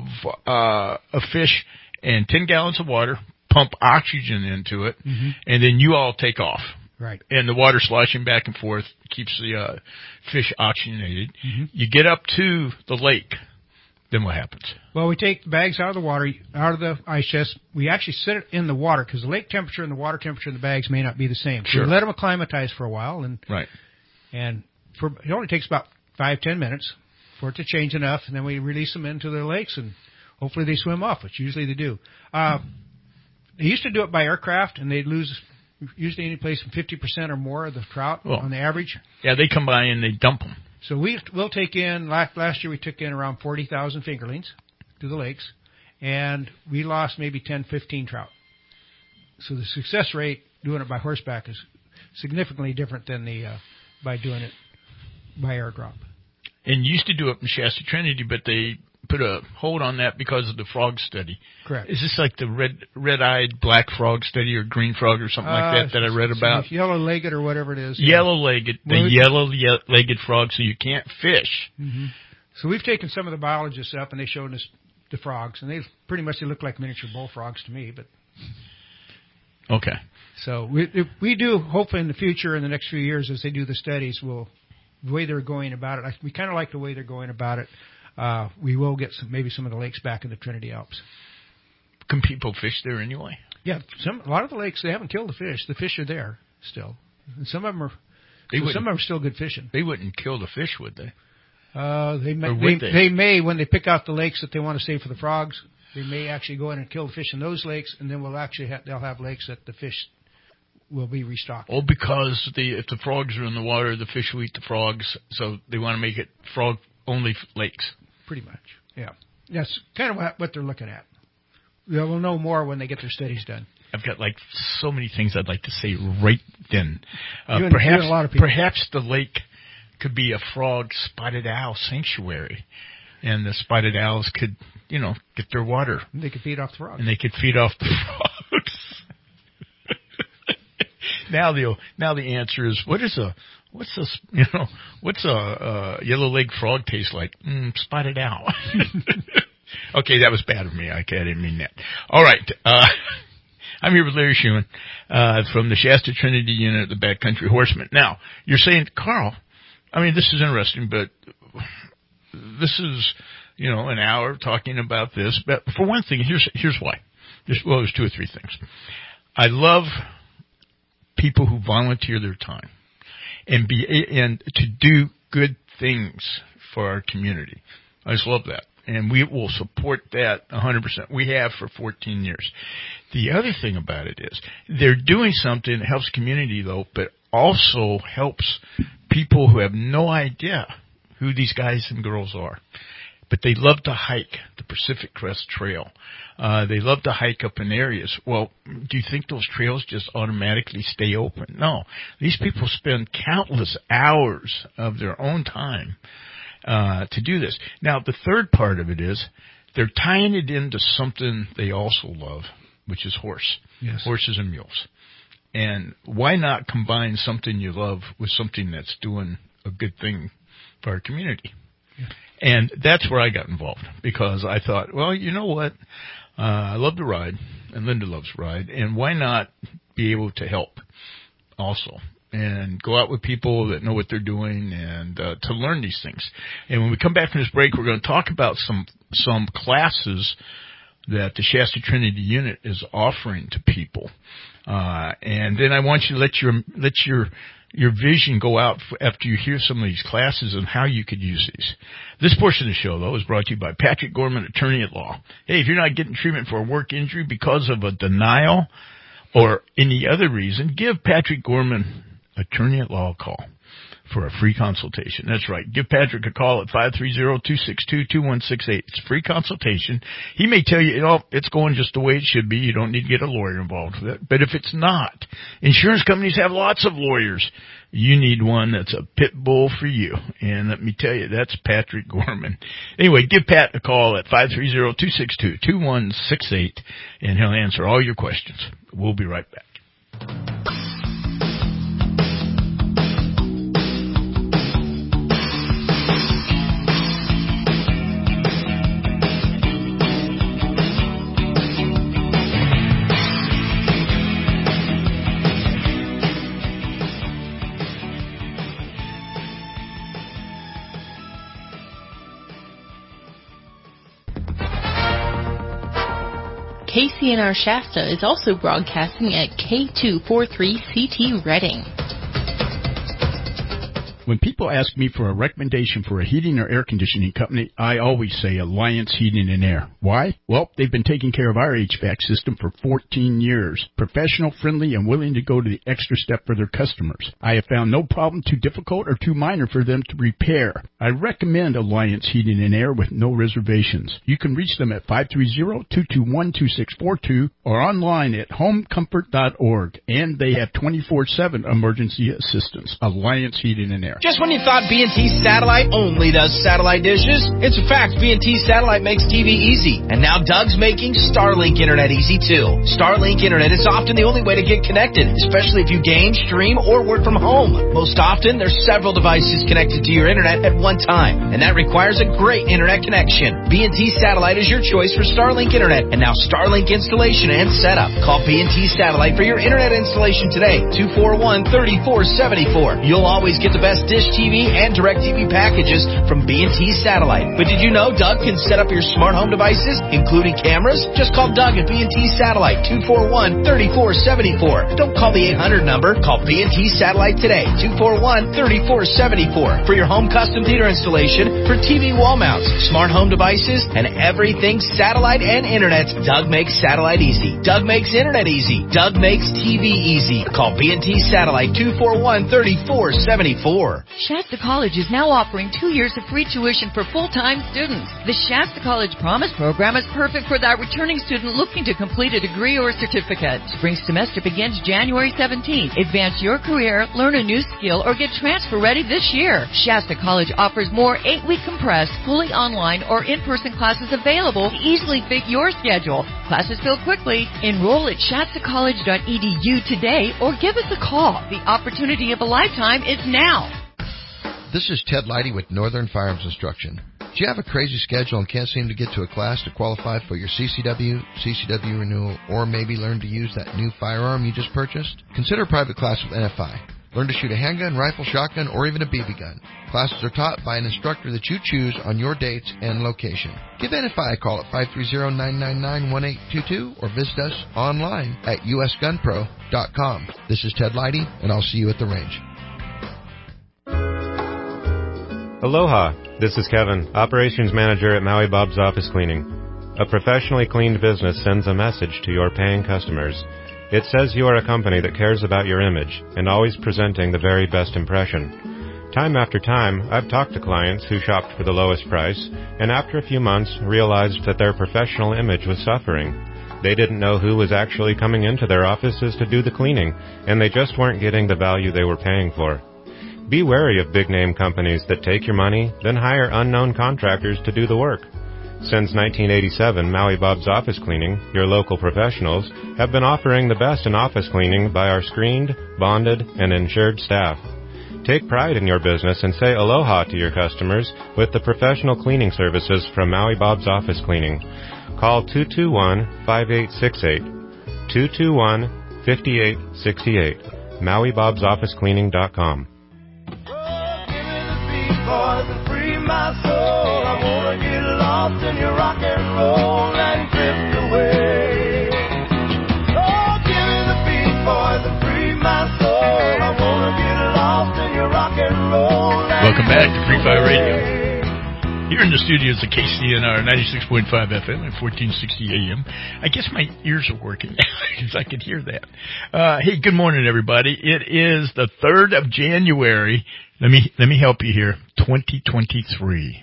fish and 10 gallons of water, pump oxygen into it, and then you all take off. Right. And the water sloshing back and forth keeps the fish oxygenated. You get up to the lake, then what happens? Well, we take the bags out of the water, out of the ice chest. We actually set it in the water because the lake temperature and the water temperature in the bags may not be the same. So Sure. we let them acclimatize for a while, and Right. it only takes about 5-10 minutes for it to change enough, and then we release them into their lakes, and hopefully they swim off, which usually they do. They used to do it by aircraft, and they'd lose usually any place from 50% or more of the trout on the average. Yeah, they come by and they dump them. So we'll take in, last year we took in around 40,000 fingerlings to the lakes, and we lost maybe 10-15 trout. So the success rate doing it by horseback is significantly different than by doing it by airdrop. And you used to do it in Shasta Trinity, but they put a hold on that because of the frog study. Correct. Is this like the red-eyed black frog study or green frog or something like that I read about? Yellow-legged or whatever it is. Yellow-legged, yellow-legged frog, so you can't fish. So we've taken some of the biologists up, and they showed us the frogs, and they look like miniature bullfrogs to me. But okay. So we do hopefully in the future, in the next few years, as they do the studies, the way they're going about it, we kind of like the way they're going about it. We will get maybe some of the lakes back in the Trinity Alps. Can people fish there anyway? Yeah, a lot of the lakes, they haven't killed the fish. The fish are there still. And some of them are still good fishing. They wouldn't kill the fish, would they? They may when they pick out the lakes that they want to save for the frogs. They may actually go in and kill the fish in those lakes, and then they'll have lakes that the fish will be restocked. Oh, because if the frogs are in the water, the fish will eat the frogs, so they want to make it frog-only lakes. Pretty much, yeah. That's kind of what they're looking at. We'll know more when they get their studies done. I've got so many things I'd like to say right then. Perhaps the lake could be a frog spotted owl sanctuary, and the spotted owls could, get their water. And they could feed off the frogs. And they could feed off the frogs. Now the answer is, what's a yellow-legged frog taste like? Spotted owl. Okay, that was bad of me. I didn't mean that. All right. I'm here with Larry Schumann from the Shasta Trinity unit of the Backcountry Horsemen. Now, you're saying, Carl, this is interesting, but this is, an hour talking about this. But for one thing, here's why. There's 2 or 3 things. I love people who volunteer their time and to do good things for our community. I just love that. And we will support that 100%. We have for 14 years. The other thing about it is they're doing something that helps community, though, but also helps people who have no idea who these guys and girls are. but they love to hike the Pacific Crest Trail. They love to hike up in areas. Well, do you think those trails just automatically stay open? No. These people spend countless hours of their own time to do this. Now, the third part of it is they're tying it into something they also love, which is horses and mules. And why not combine something you love with something that's doing a good thing for our community? Yeah. And that's where I got involved, because I thought, well, you know what? I love to ride, and Linda loves to ride, and why not be able to help also and go out with people that know what they're doing and to learn these things. And when we come back from this break, we're going to talk about some classes that the Shasta Trinity unit is offering to people. And then I want you to let your vision go out after you hear some of these classes and how you could use these. This portion of the show, though, is brought to you by Patrick Gorman, attorney at law. Hey, if you're not getting treatment for a work injury because of a denial or any other reason, give Patrick Gorman, attorney at law, a call for a free consultation. That's right. Give Patrick a call at 530-262-2168. It's a free consultation. He may tell you, it's going just the way it should be. You don't need to get a lawyer involved with it. But if it's not, insurance companies have lots of lawyers. You need one that's a pit bull for you. And let me tell you, that's Patrick Gorman. Anyway, give Pat a call at 530-262-2168, and he'll answer all your questions. We'll be right back. KCNR Shasta is also broadcasting at K243CT Reading. When people ask me for a recommendation for a heating or air conditioning company, I always say Alliance Heating and Air. Why? Well, they've been taking care of our HVAC system for 14 years. Professional, friendly, and willing to go to the extra step for their customers. I have found no problem too difficult or too minor for them to repair. I recommend Alliance Heating and Air with no reservations. You can reach them at 530-221-2642 or online at homecomfort.org. And they have 24/7 emergency assistance. Alliance Heating and Air. Just when you thought B&T Satellite only does satellite dishes, it's a fact B&T Satellite makes TV easy. And now Doug's making Starlink Internet easy too. Starlink Internet is often the only way to get connected, especially if you game, stream, or work from home. Most often, there's several devices connected to your internet at one time, and that requires a great internet connection. B&T Satellite is your choice for Starlink Internet, and now Starlink installation and setup. Call B&T Satellite for your internet installation today, 241-3474. You'll always get the best Dish TV and DirecTV packages from B&T Satellite. But did you know Doug can set up your smart home devices, including cameras? Just call Doug at B&T Satellite, 241-3474. Don't call the 800 number. Call B&T Satellite today, 241-3474. For your home custom theater installation, for TV wall mounts, smart home devices, and everything satellite and internet, Doug makes satellite easy. Doug makes internet easy. Doug makes TV easy. Call B&T Satellite, 241-3474. Shasta College is now offering 2 years of free tuition for full-time students. The Shasta College Promise Program is perfect for that returning student looking to complete a degree or certificate. Spring semester begins January 17th. Advance your career, learn a new skill, or get transfer ready this year. Shasta College offers more 8-week compressed, fully online, or in-person classes available to easily fit your schedule. Classes fill quickly. Enroll at shastacollege.edu today or give us a call. The opportunity of a lifetime is now. This is Ted Leidy with Northern Firearms Instruction. Do you have a crazy schedule and can't seem to get to a class to qualify for your CCW renewal, or maybe learn to use that new firearm you just purchased? Consider a private class with NFI. Learn to shoot a handgun, rifle, shotgun, or even a BB gun. Classes are taught by an instructor that you choose on your dates and location. Give NFI a call at 530-999-1822 or visit us online at usgunpro.com. This is Ted Leidy, and I'll see you at the range. Aloha, this is Kevin, Operations Manager at Maui Bob's Office Cleaning. A professionally cleaned business sends a message to your paying customers. It says you are a company that cares about your image and always presenting the very best impression. Time after time, I've talked to clients who shopped for the lowest price, and after a few months realized that their professional image was suffering. They didn't know who was actually coming into their offices to do the cleaning, and they just weren't getting the value they were paying for. Be wary of big-name companies that take your money, then hire unknown contractors to do the work. Since 1987, Maui Bob's Office Cleaning, your local professionals, have been offering the best in office cleaning by our screened, bonded, and insured staff. Take pride in your business and say aloha to your customers with the professional cleaning services from Maui Bob's Office Cleaning. Call 221-5868, 221-5868, MauiBob'sOfficeCleaning.com. Lost in your rock and roll and drift away. Oh, give me the beat, boys, and free my soul. I wanna get lost in your rock and roll. Welcome back to Free Fire Radio. Here in the studios of KCNR 96.5 FM and 1460 AM. I guess my ears are working because I could hear that. Hey, good morning, everybody. It is the 3rd of January. Let me help you here. 2023.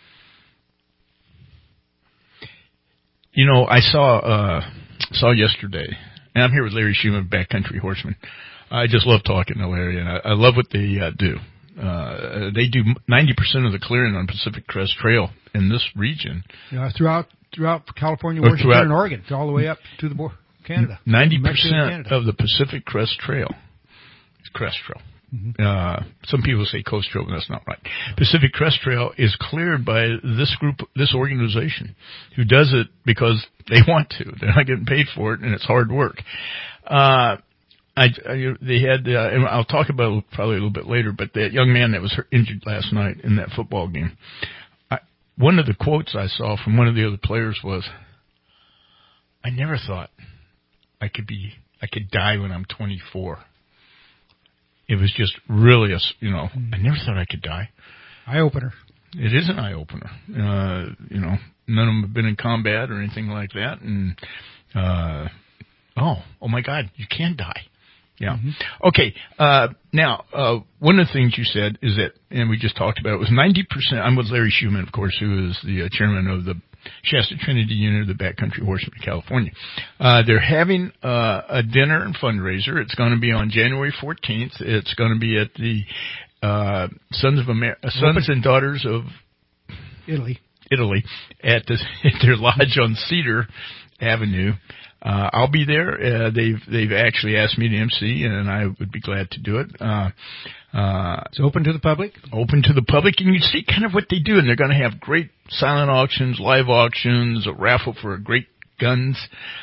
You know, I saw yesterday, and I'm here with Larry Schumann, Backcountry Horseman. I just love talking to Larry, and I love what they do. They do 90% of the clearing on Pacific Crest Trail in this region. Throughout California, Washington, and Oregon, all the way up to the border, Canada. 90% of the Pacific Crest Trail is Crest Trail. Mm-hmm. Some people say Coast Trail, but that's not right. Pacific Crest Trail is cleared by this group, this organization, who does it because they want to. They're not getting paid for it, and it's hard work. They had, and I'll talk about it probably a little bit later, but that young man that was injured last night in that football game. One of the quotes I saw from one of the other players was, "I never thought I could die when I'm 24." It was just really I never thought I could die. Eye-opener. It is an eye-opener. None of them have been in combat or anything like that. And, oh my God, you can die. Yeah. Mm-hmm. Okay. Now, one of the things you said is that, and we just talked about it, was 90%. I'm with Larry Schumann, of course, who is the chairman of the Shasta Trinity Unit of the Backcountry Horsemen of California. They're having a dinner and fundraiser. It's going to be on January 14th. It's going to be at the Sons and Daughters of Italy at their lodge on Cedar Avenue. I'll be there. They've actually asked me to MC, and I would be glad to do it. It's open to the public? Open to the public, and you see kind of what they do, and they're going to have great silent auctions, live auctions, a raffle for great guns,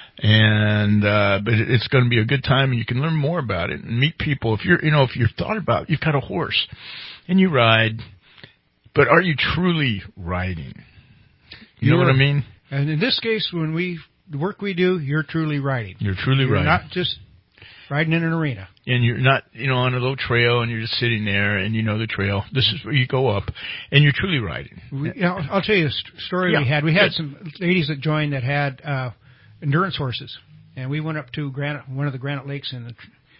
and but it's going to be a good time, and you can learn more about it and meet people. If you're thought about, you've got a horse, and you ride, but are you truly riding? You know what I mean? And in this case, the work we do, you're truly riding. You're truly riding. You're not just riding in an arena. And you're not, on a little trail, and you're just sitting there, and you know the trail. This is where you go up, and you're truly riding. I'll tell you a story we had. We had some ladies that joined that had endurance horses, and we went up to one of the Granite Lakes and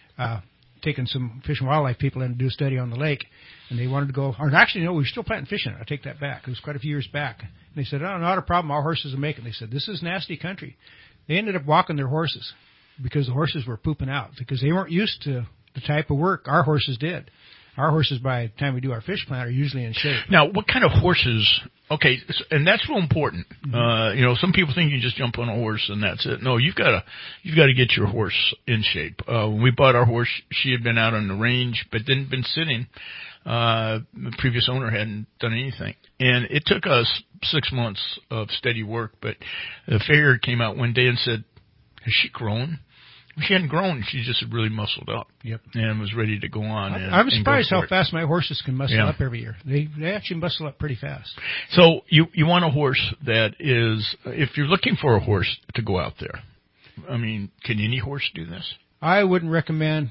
taking some Fish and Wildlife people in to do a study on the lake, and they wanted to go. Or actually, no, we were still planting fish in it. I take that back. It was quite a few years back. And they said, "Oh, not a problem. Our horses will make it." They said, "This is nasty country." They ended up walking their horses because the horses were pooping out because they weren't used to the type of work our horses did. Our horses, by the time we do our fish plant, are usually in shape. Now, what kind of horses? Okay, and that's real important. Mm-hmm. Some people think you can just jump on a horse and that's it. No, you've got to get your horse in shape. When we bought our horse, she had been out on the range, but didn't been sitting. The previous owner hadn't done anything, and it took us 6 months of steady work. But the farrier came out one day and said, "Has she grown?" She hadn't grown. She just really muscled up. Yep. And was ready to go on. I'm surprised how fast my horses can muscle up every year. They actually muscle up pretty fast. So you want a horse that is, if you're looking for a horse to go out there, I mean, can any horse do this? I don't recommend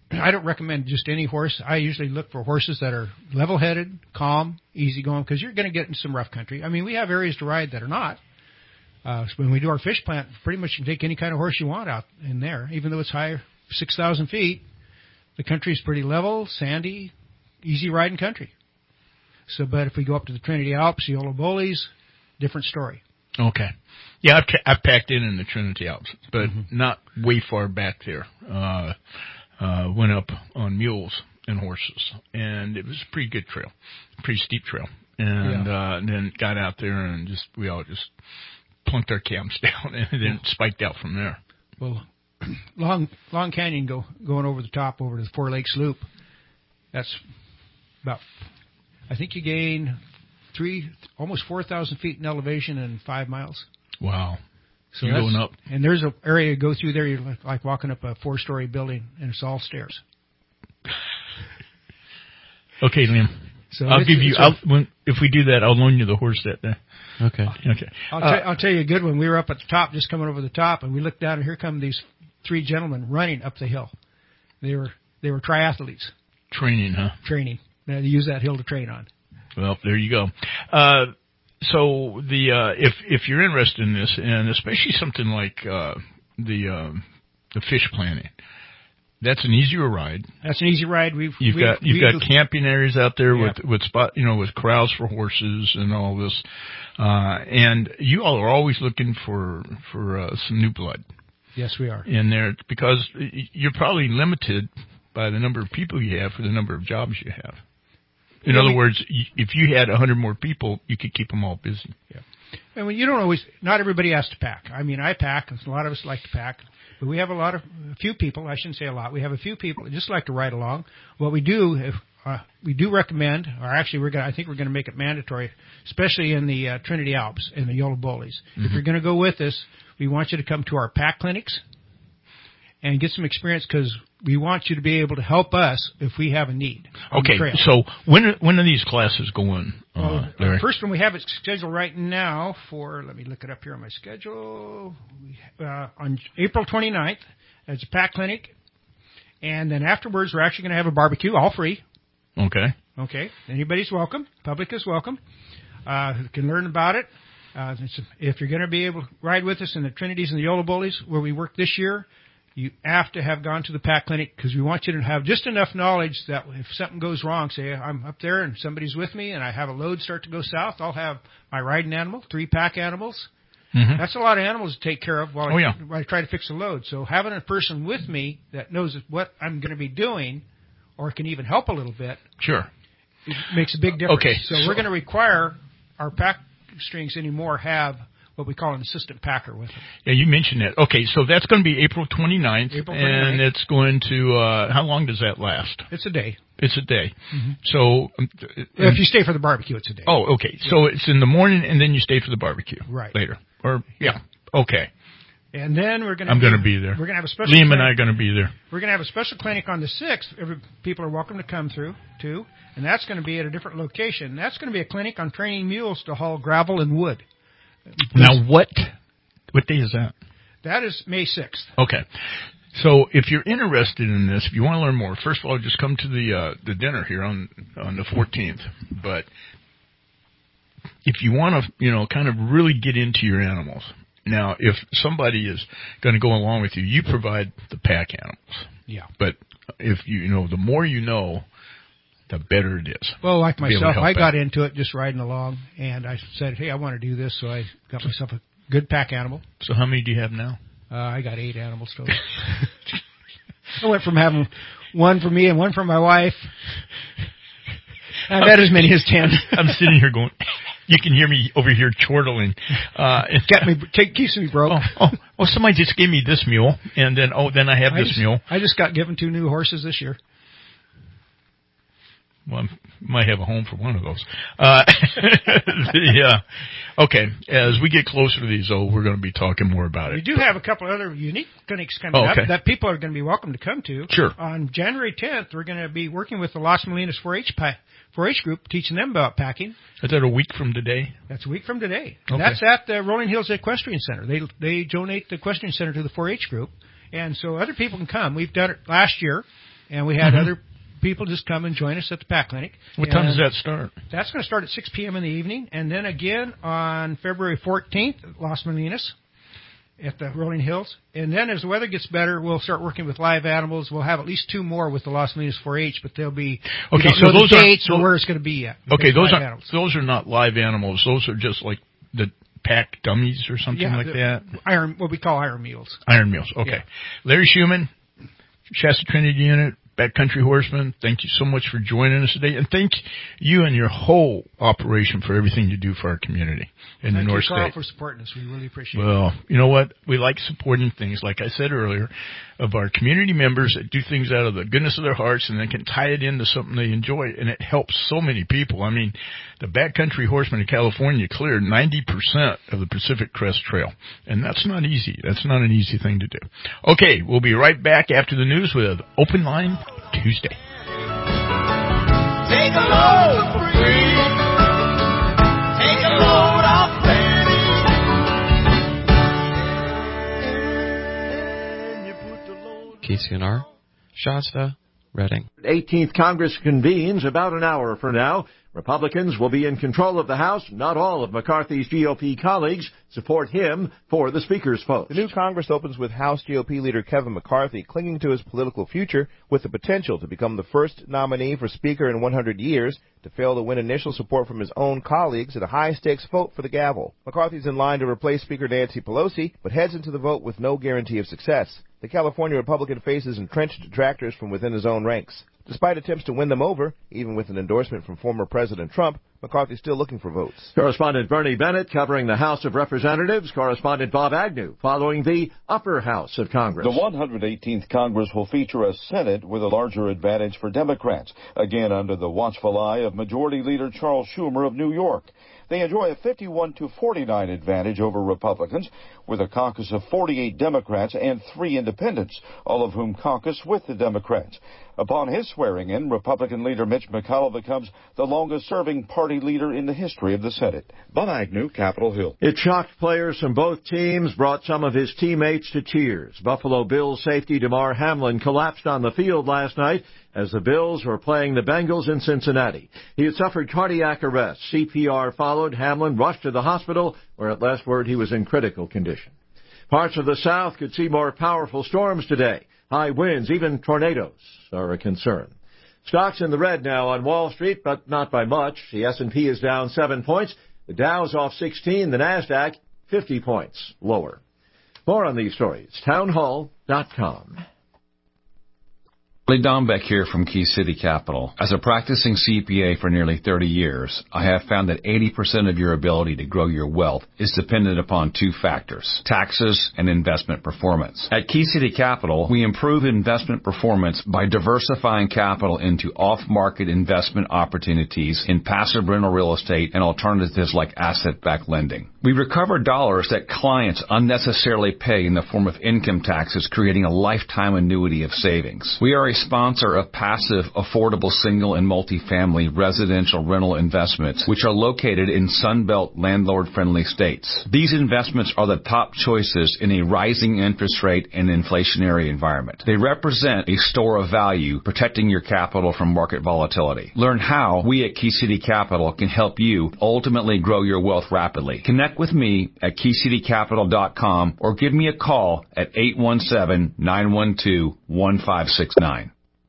just any horse. I usually look for horses that are level-headed, calm, easygoing, because you're going to get in some rough country. I mean, we have areas to ride that are not. When we do our fish plant, pretty much you can take any kind of horse you want out in there, even though it's higher, 6,000 feet. The country's pretty level, sandy, easy riding country. So, but if we go up to the Trinity Alps, Yolo Bolis, different story. Okay. Yeah, I've packed in the Trinity Alps, but not way far back there. Went up on mules and horses, and it was a pretty good trail, pretty steep trail. And then got out there and we all just plunked our camps down and then spiked out from there. Well, Long Canyon going over the top over to the Four Lakes Loop. That's about, I think you gain almost 4,000 feet in elevation in 5 miles. Wow. So you're going up. And there's an area you go through there, you're like walking up a 4-story building, and it's all stairs. Okay, Liam. So I'll give you, if we do that, I'll loan you the horse that day. Okay. Okay. I'll tell you a good one. We were up at the top, just coming over the top, and we looked down, and here come these 3 gentlemen running up the hill. They were triathletes. Training, huh? Training. They use that hill to train on. Well, there you go. So if you're interested in this, and especially something like the fish planting, that's an easier ride. That's an easy ride. You've got camping areas out there with spot, with corrals for horses and all this, and you all are always looking for some new blood. Yes, we are. In there, because you're probably limited by the number of people you have for the number of jobs you have. In other words, if you had 100 more people, you could keep them all busy. Yeah. And you don't not everybody has to pack. I mean, I pack, and a lot of us like to pack. But we have a few people, I shouldn't say a lot, we have a few people that just like to ride along. What we do, we do recommend, or actually I think we're going to make it mandatory, especially in the Trinity Alps and the Yolo Bolis. If you're going to go with us, we want you to come to our pack clinics and get some experience, because we want you to be able to help us if we have a need. Okay, so when are these classes going, Larry? The first one we have it scheduled right now for, let me look it up here on my schedule, on April 29th. It's a pack clinic. And then afterwards, we're actually going to have a barbecue, all free. Okay. Okay. Anybody's welcome. Public is welcome. You can learn about it. If you're going to be able to ride with us in the Trinities and the Yolo Bolis, where we work this year, you have to have gone to the pack clinic, because we want you to have just enough knowledge that if something goes wrong, say I'm up there and somebody's with me and I have a load start to go south, I'll have my riding animal, 3 pack animals. That's a lot of animals to take care of while I try to fix a load. So having a person with me that knows what I'm going to be doing, or can even help a little bit, sure, it makes a big difference. Okay. So we're going to require our pack strings anymore have what we call an assistant packer with them. Yeah, you mentioned that. Okay, so that's going to be April 29th. And it's going to, how long does that last? It's a day. It's a day. So if you stay for the barbecue, it's a day. Oh, okay. Yeah. So it's in the morning, and then you stay for the barbecue later. Or okay. And then I'm going to be there. We're going to have a special. Liam and I are going to be there. We're going to have a special clinic on the 6th. People are welcome to come through too, and that's going to be at a different location. That's going to be a clinic on training mules to haul gravel and wood. Now, what day is that? That is May 6th. Okay. So if you're interested in this, if you want to learn more, first of all, just come to the dinner here on the 14th. But if you want to, kind of really get into your animals. Now, if somebody is going to go along with you, you provide the pack animals. Yeah. But if the more you know, the better it is. Well, like myself, I got into it just riding along, and I said, hey, I want to do this, so I got myself a good pack animal. So how many do you have now? I got 8 animals total. I went from having one for me and one for my wife. I've had as many as 10. I'm sitting here going, you can hear me over here chortling. Keeps me broke. Somebody just gave me this mule, and then I have this mule. I just got given 2 new horses this year. Well, I might have a home for one of those. Okay, as we get closer to these, we're going to be talking more about it. We do have a couple other unique clinics coming up that people are going to be welcome to come to. Sure. On January 10th, we're going to be working with the Las Molinas 4-H group, teaching them about packing. Is that a week from today? That's a week from today. Okay. That's at the Rolling Hills Equestrian Center. They donate the equestrian center to the 4-H group, and so other people can come. We've done it last year, and we had other people just come and join us at the pack clinic. What time does that start? That's going to start at 6 p.m. in the evening, and then again on February 14th at Las Molinas. at the Rolling Hills. And then as the weather gets better, we'll start working with live animals. We'll have at least 2 more with the Los Molinos 4-H, but they'll be okay. So those dates or where it's going to be yet. Okay, those are not live animals. Those are just like the pack dummies or something like that. What we call iron meals. Iron meals. Okay. Yeah. Larry Schumann, Shasta Trinity Unit, Backcountry Horseman, thank you so much for joining us today, and thank you and your whole operation for everything you do for our community in the North State. Thank you, Carl, for supporting us. We really appreciate it. Well, you know what? We like supporting things, like I said earlier, of our community members that do things out of the goodness of their hearts and then can tie it into something they enjoy, and it helps so many people. I mean, the Backcountry Horseman in California cleared 90% of the Pacific Crest Trail, and that's not easy. That's not an easy thing to do. Okay, we'll be right back after the news with Open Line Tuesday. Take a load for free. Take a load off KCNR, Shasta, Redding. 18th Congress convenes about an hour from now. Republicans will be in control of the House. Not all of McCarthy's GOP colleagues support him for the Speaker's post. The new Congress opens with House GOP leader Kevin McCarthy clinging to his political future with the potential to become the first nominee for Speaker in 100 years to fail to win initial support from his own colleagues at a high-stakes vote for the gavel. McCarthy's in line to replace Speaker Nancy Pelosi, but heads into the vote with no guarantee of success. The California Republican faces entrenched detractors from within his own ranks. Despite attempts to win them over, even with an endorsement from former President Trump, McCarthy's still looking for votes. Correspondent Bernie Bennett covering the House of Representatives. Correspondent Bob Agnew following the upper house of Congress. The 118th Congress will feature a Senate with a larger advantage for Democrats, again under the watchful eye of Majority Leader Charles Schumer of New York. They enjoy a 51-49 advantage over Republicans, with a caucus of 48 Democrats and 3 independents, all of whom caucus with the Democrats. Upon his swearing-in, Republican leader Mitch McConnell becomes the longest-serving party leader in the history of the Senate. Bob Agnew, Capitol Hill. It shocked players from both teams, brought some of his teammates to tears. Buffalo Bills safety DeMar Hamlin collapsed on the field last night as the Bills were playing the Bengals in Cincinnati. He had suffered cardiac arrest. CPR followed. Hamlin rushed to the hospital, where at last word he was in critical condition. Parts of the South could see more powerful storms today. High winds, even tornadoes, are a concern. Stocks in the red now on Wall Street, but not by much. The S&P is down 7 points. The Dow's off 16. The NASDAQ, 50 points lower. More on these stories, townhall.com. Lee Dombeck here from Key City Capital. As a practicing CPA for nearly 30 years, I have found that 80% of your ability to grow your wealth is dependent upon 2 factors, taxes and investment performance. At Key City Capital, we improve investment performance by diversifying capital into off-market investment opportunities in passive rental real estate and alternatives like asset-backed lending. We recover dollars that clients unnecessarily pay in the form of income taxes, creating a lifetime annuity of savings. We are a sponsor of passive, affordable single and multifamily residential rental investments, which are located in Sunbelt landlord-friendly states. These investments are the top choices in a rising interest rate and inflationary environment. They represent a store of value, protecting your capital from market volatility. Learn how we at Key City Capital can help you ultimately grow your wealth rapidly. Connect with me at KeyCityCapital.com or give me a call at 817-912-1569.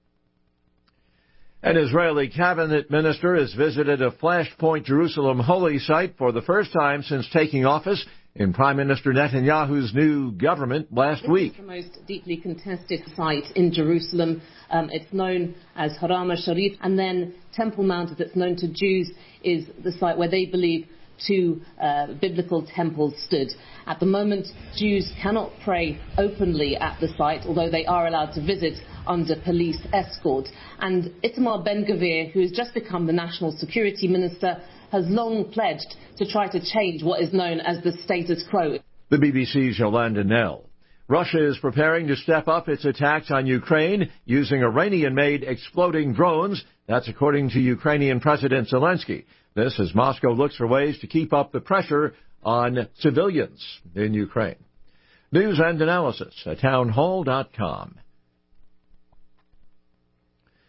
An Israeli cabinet minister has visited a Flashpoint Jerusalem holy site for the first time since taking office in Prime Minister Netanyahu's new government last week. It's the most deeply contested site in Jerusalem. It's known as Haram al-Sharif, and then Temple Mount, as it's known to Jews, is the site where they believe 2 biblical temples stood. At the moment, Jews cannot pray openly at the site, although they are allowed to visit under police escort. And Itamar Ben-Gvir, who has just become the National Security Minister, has long pledged to try to change what is known as the status quo. The BBC's Yolanda Nell. Russia is preparing to step up its attacks on Ukraine using Iranian-made exploding drones. That's according to Ukrainian President Zelensky. This as Moscow looks for ways to keep up the pressure on civilians in Ukraine. News and analysis at townhall.com.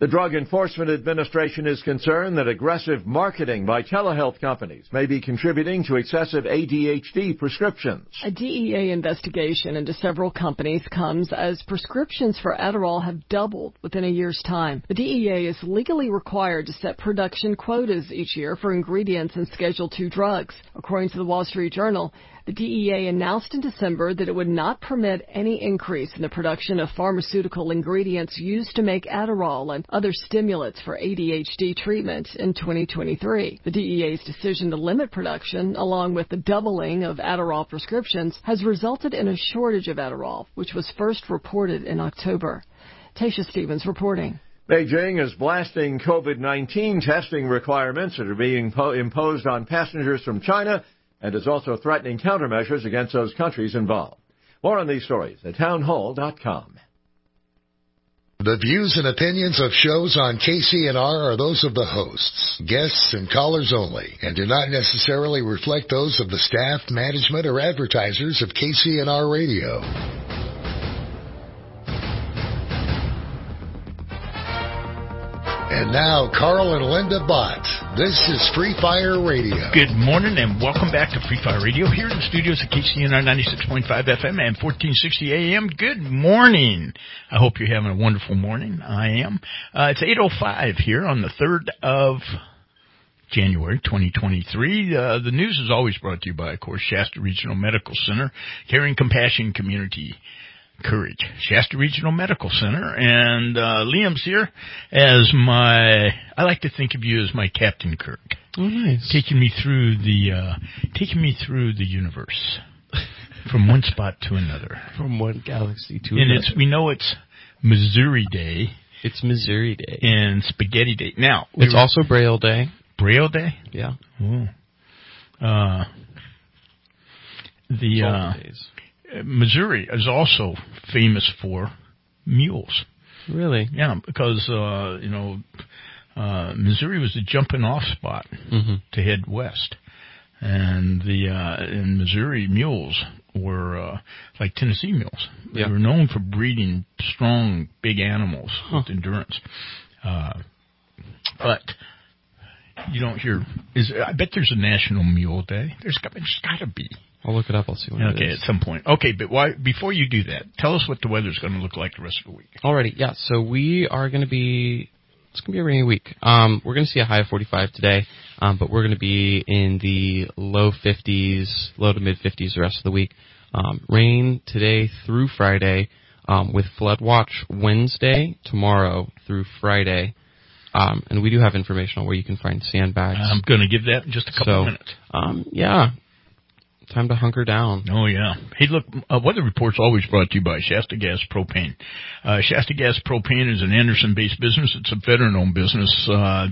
The Drug Enforcement Administration is concerned that aggressive marketing by telehealth companies may be contributing to excessive ADHD prescriptions. A DEA investigation into several companies comes as prescriptions for Adderall have doubled within a year's time. The DEA is legally required to set production quotas each year for ingredients in Schedule II drugs. According to the Wall Street Journal, the DEA announced in December that it would not permit any increase in the production of pharmaceutical ingredients used to make Adderall and other stimulants for ADHD treatment in 2023. The DEA's decision to limit production, along with the doubling of Adderall prescriptions, has resulted in a shortage of Adderall, which was first reported in October. Tasha Stevens reporting. Beijing is blasting COVID-19 testing requirements that are being imposed on passengers from China, and is also threatening countermeasures against those countries involved. More on these stories at townhall.com. The views and opinions of shows on KCNR are those of the hosts, guests, and callers only, and do not necessarily reflect those of the staff, management, or advertisers of KCNR Radio. And now, Carl and Linda Bott. This is Free Fire Radio. Good morning and welcome back to Free Fire Radio here in the studios at KCNR 96.5 FM and 1460 AM. Good morning. I hope you're having a wonderful morning. I am. It's 8:05 here on the 3rd of January 2023. The news is always brought to you by, of course, Shasta Regional Medical Center, Caring Compassion Community Courage, Shasta Regional Medical Center, and Liam's here as I like to think of you as my Captain Kirk. Oh, nice. Taking me through the universe from one spot to another, from one galaxy to another. And we know it's Missouri Day. It's Missouri Day and Spaghetti Day. Now it's also Braille Day. Braille Day? Yeah. Ooh. Missouri is also famous for mules. Really? Yeah, because, Missouri was the jumping off spot to head west. And in Missouri, mules were, like Tennessee mules. They were known for breeding strong, big animals with endurance. But you don't hear, I bet there's a National Mule Day. There's got to be. I'll look it up. I'll see what it is. Okay, at some point. Okay, but before you do that, tell us what the weather's going to look like the rest of the week. Alrighty, yeah. So we are going to be. It's going to be a rainy week. We're going to see a high of 45 today, but we're going to be in the low to mid 50s the rest of the week. Rain today through Friday, with flood watch Wednesday, tomorrow through Friday. And we do have information on where you can find sandbags. I'm going to give that in just a couple of minutes. Yeah. Time to hunker down. Oh, yeah. Hey, look, Weather Report's always brought to you by Shasta Gas Propane. Shasta Gas Propane is an Anderson-based business. It's a veteran-owned business.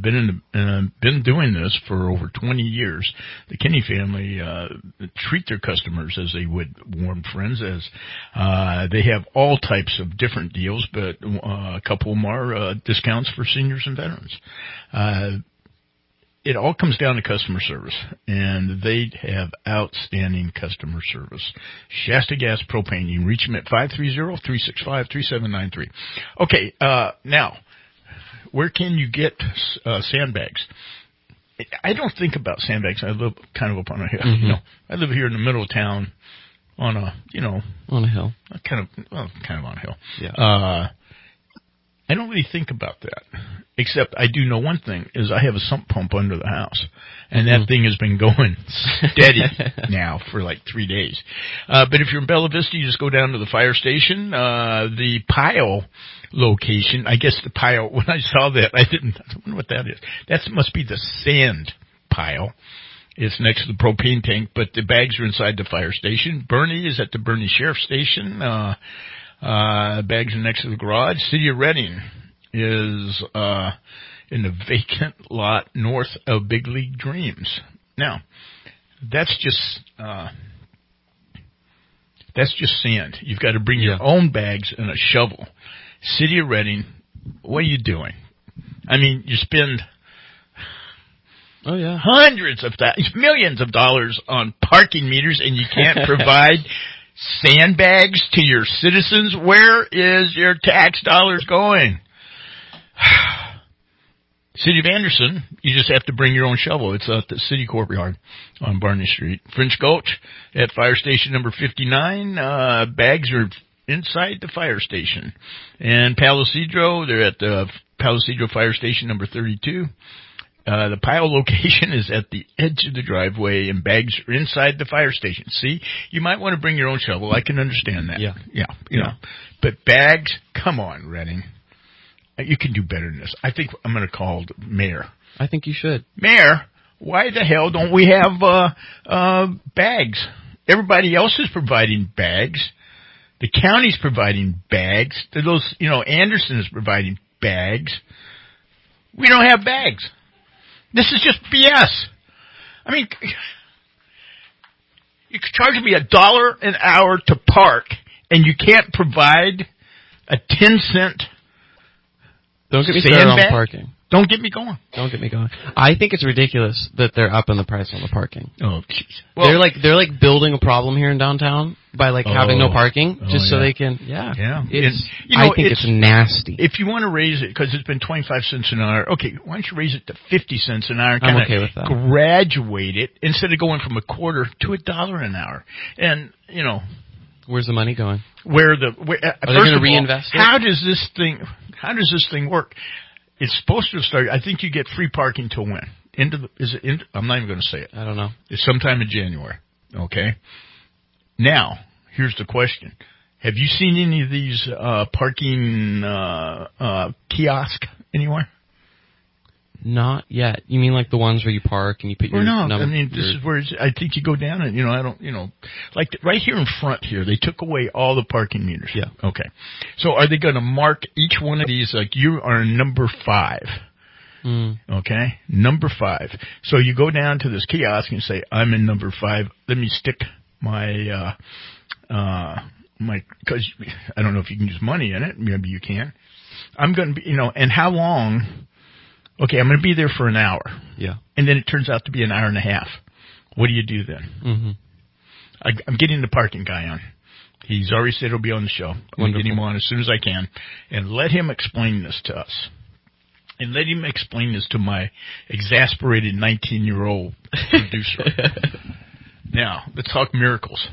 Been doing this for over 20 years. The Kinney family treat their customers as they would warm friends. As they have all types of different deals, but a couple of them are discounts for seniors and veterans. It all comes down to customer service, and they have outstanding customer service. Shasta Gas Propane. You can reach them at 530-365-3793. Okay, now, where can you get sandbags? I don't think about sandbags. I live kind of up on a hill. Mm-hmm. I live here in the middle of town on a, on a hill. Kind of on a hill. Yeah. I don't really think about that, except I do know one thing, is I have a sump pump under the house, and that thing has been going steady now for like 3 days. But if you're in Bella Vista, you just go down to the fire station. The pile location, I guess the pile, when I saw that, I don't know what that is. That must be the sand pile. It's next to the propane tank, but the bags are inside the fire station. Bernie is at the Bernie Sheriff Station. Bags are next to the garage. City of Redding is in the vacant lot north of Big League Dreams. Now, that's just sand. You've got to bring your own bags and a shovel. City of Redding, what are you doing? I mean, you spend hundreds of millions of dollars on parking meters, and you can't provide sandbags to your citizens. Where is your tax dollars going? City of Anderson, you just have to bring your own shovel. It's at the city courtyard on Barney Street. French Gulch at fire station number 59. Bags are inside the fire station. And Palo Cedro, they're at the Palo Cedro fire station number 32. The pile location is at the edge of the driveway, and bags are inside the fire station. See, you might want to bring your own shovel. I can understand that. Yeah. You know. But bags, come on, Redding. You can do better than this. I think I'm going to call the mayor. I think you should. Mayor, why the hell don't we have bags? Everybody else is providing bags. The county's providing bags. Those, Anderson is providing bags. We don't have bags. This is just BS. I mean, you're charging me $1 an hour to park, and you can't provide a 10-cent. Don't get me started on parking. Don't get me going. Don't get me going. I think it's ridiculous that they're upping the price on the parking. Oh, jeez. Well, they're like building a problem here in downtown by having no parking just so they can. Yeah. It's. I think it's nasty. If you want to raise it, because it's been 25 cents an hour, okay, why don't you raise it to 50 cents an hour? I'm okay with that. Graduate it instead of going from $0.25 to $1 an hour, and where's the money going? Are they going to reinvest it? How does this thing work? It's supposed to have started. I think you get free parking till when? I'm not even going to say it. I don't know. It's sometime in January. Okay. Now, here's the question: have you seen any of these parking kiosks anywhere? Not yet. You mean like the ones where you park and you put your number? I mean, this is where I think you go down and, like right here in front here, they took away all the parking meters. Yeah. Okay. So are they going to mark each one of these like you are number 5? Okay? Number 5. So you go down to this kiosk and say, I'm in number 5. Let me stick my, because I don't know if you can use money in it. Maybe you can. I'm going to be, and how long? Okay, I'm going to be there for an hour. Yeah. And then it turns out to be an hour and a half. What do you do then? Mm-hmm. I'm getting the parking guy on. He's already said he'll be on the show. I'm going to get him on as soon as I can. And let him explain this to us. And let him explain this to my exasperated 19-year-old producer. Now, let's talk miracles.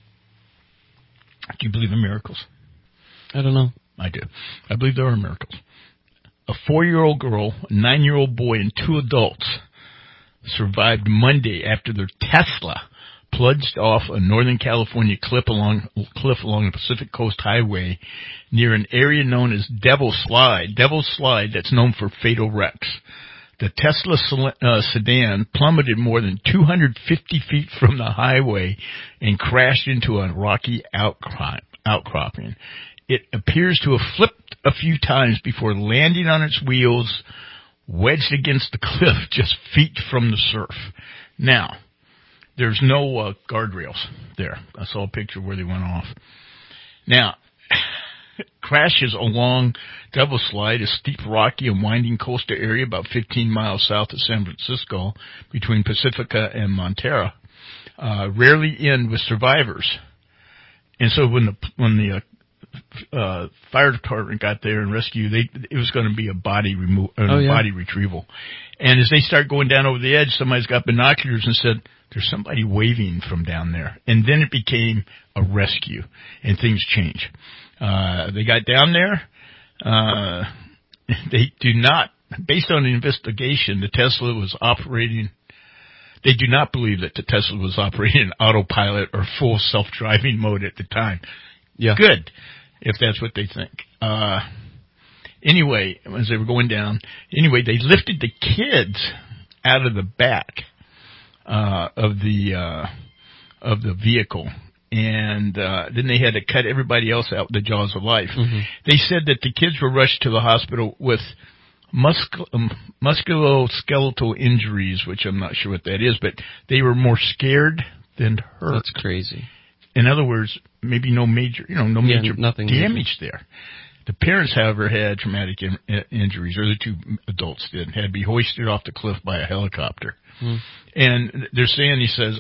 Do you believe in miracles? I don't know. I do. I believe there are miracles. A 4-year-old girl, a 9-year-old boy, and 2 adults survived Monday after their Tesla plunged off a Northern California cliff along the Pacific Coast Highway near an area known as Devil's Slide. Devil's Slide, that's known for fatal wrecks. The Tesla sedan plummeted more than 250 feet from the highway and crashed into a rocky outcropping. It appears to have flipped a few times before landing on its wheels, wedged against the cliff just feet from the surf. Now, there's no guardrails there. I saw a picture where they went off. Now, crashes along Devil's Slide, a steep, rocky, and winding coastal area about 15 miles south of San Francisco between Pacifica and Montara, rarely end with survivors. And so when the fire department got there and rescue, it was going to be a body body retrieval. And as they start going down over the edge, somebody's got binoculars and said, there's somebody waving from down there. And then it became a rescue, and things change. They got down there. They do not, based on the investigation, the Tesla was operating. They do not believe that the Tesla was operating in autopilot or full self-driving mode at the time. Yeah. Good, if that's what they think. Anyway, as they were going down, they lifted the kids out of the back of the vehicle, and then they had to cut everybody else out the jaws of life. Mm-hmm. They said that the kids were rushed to the hospital with musculoskeletal injuries, which I'm not sure what that is, but they were more scared than hurt. That's crazy. In other words, maybe no major nothing damage there. The parents, however, had traumatic injuries, or the 2 adults did, had to be hoisted off the cliff by a helicopter. And they're saying, he says,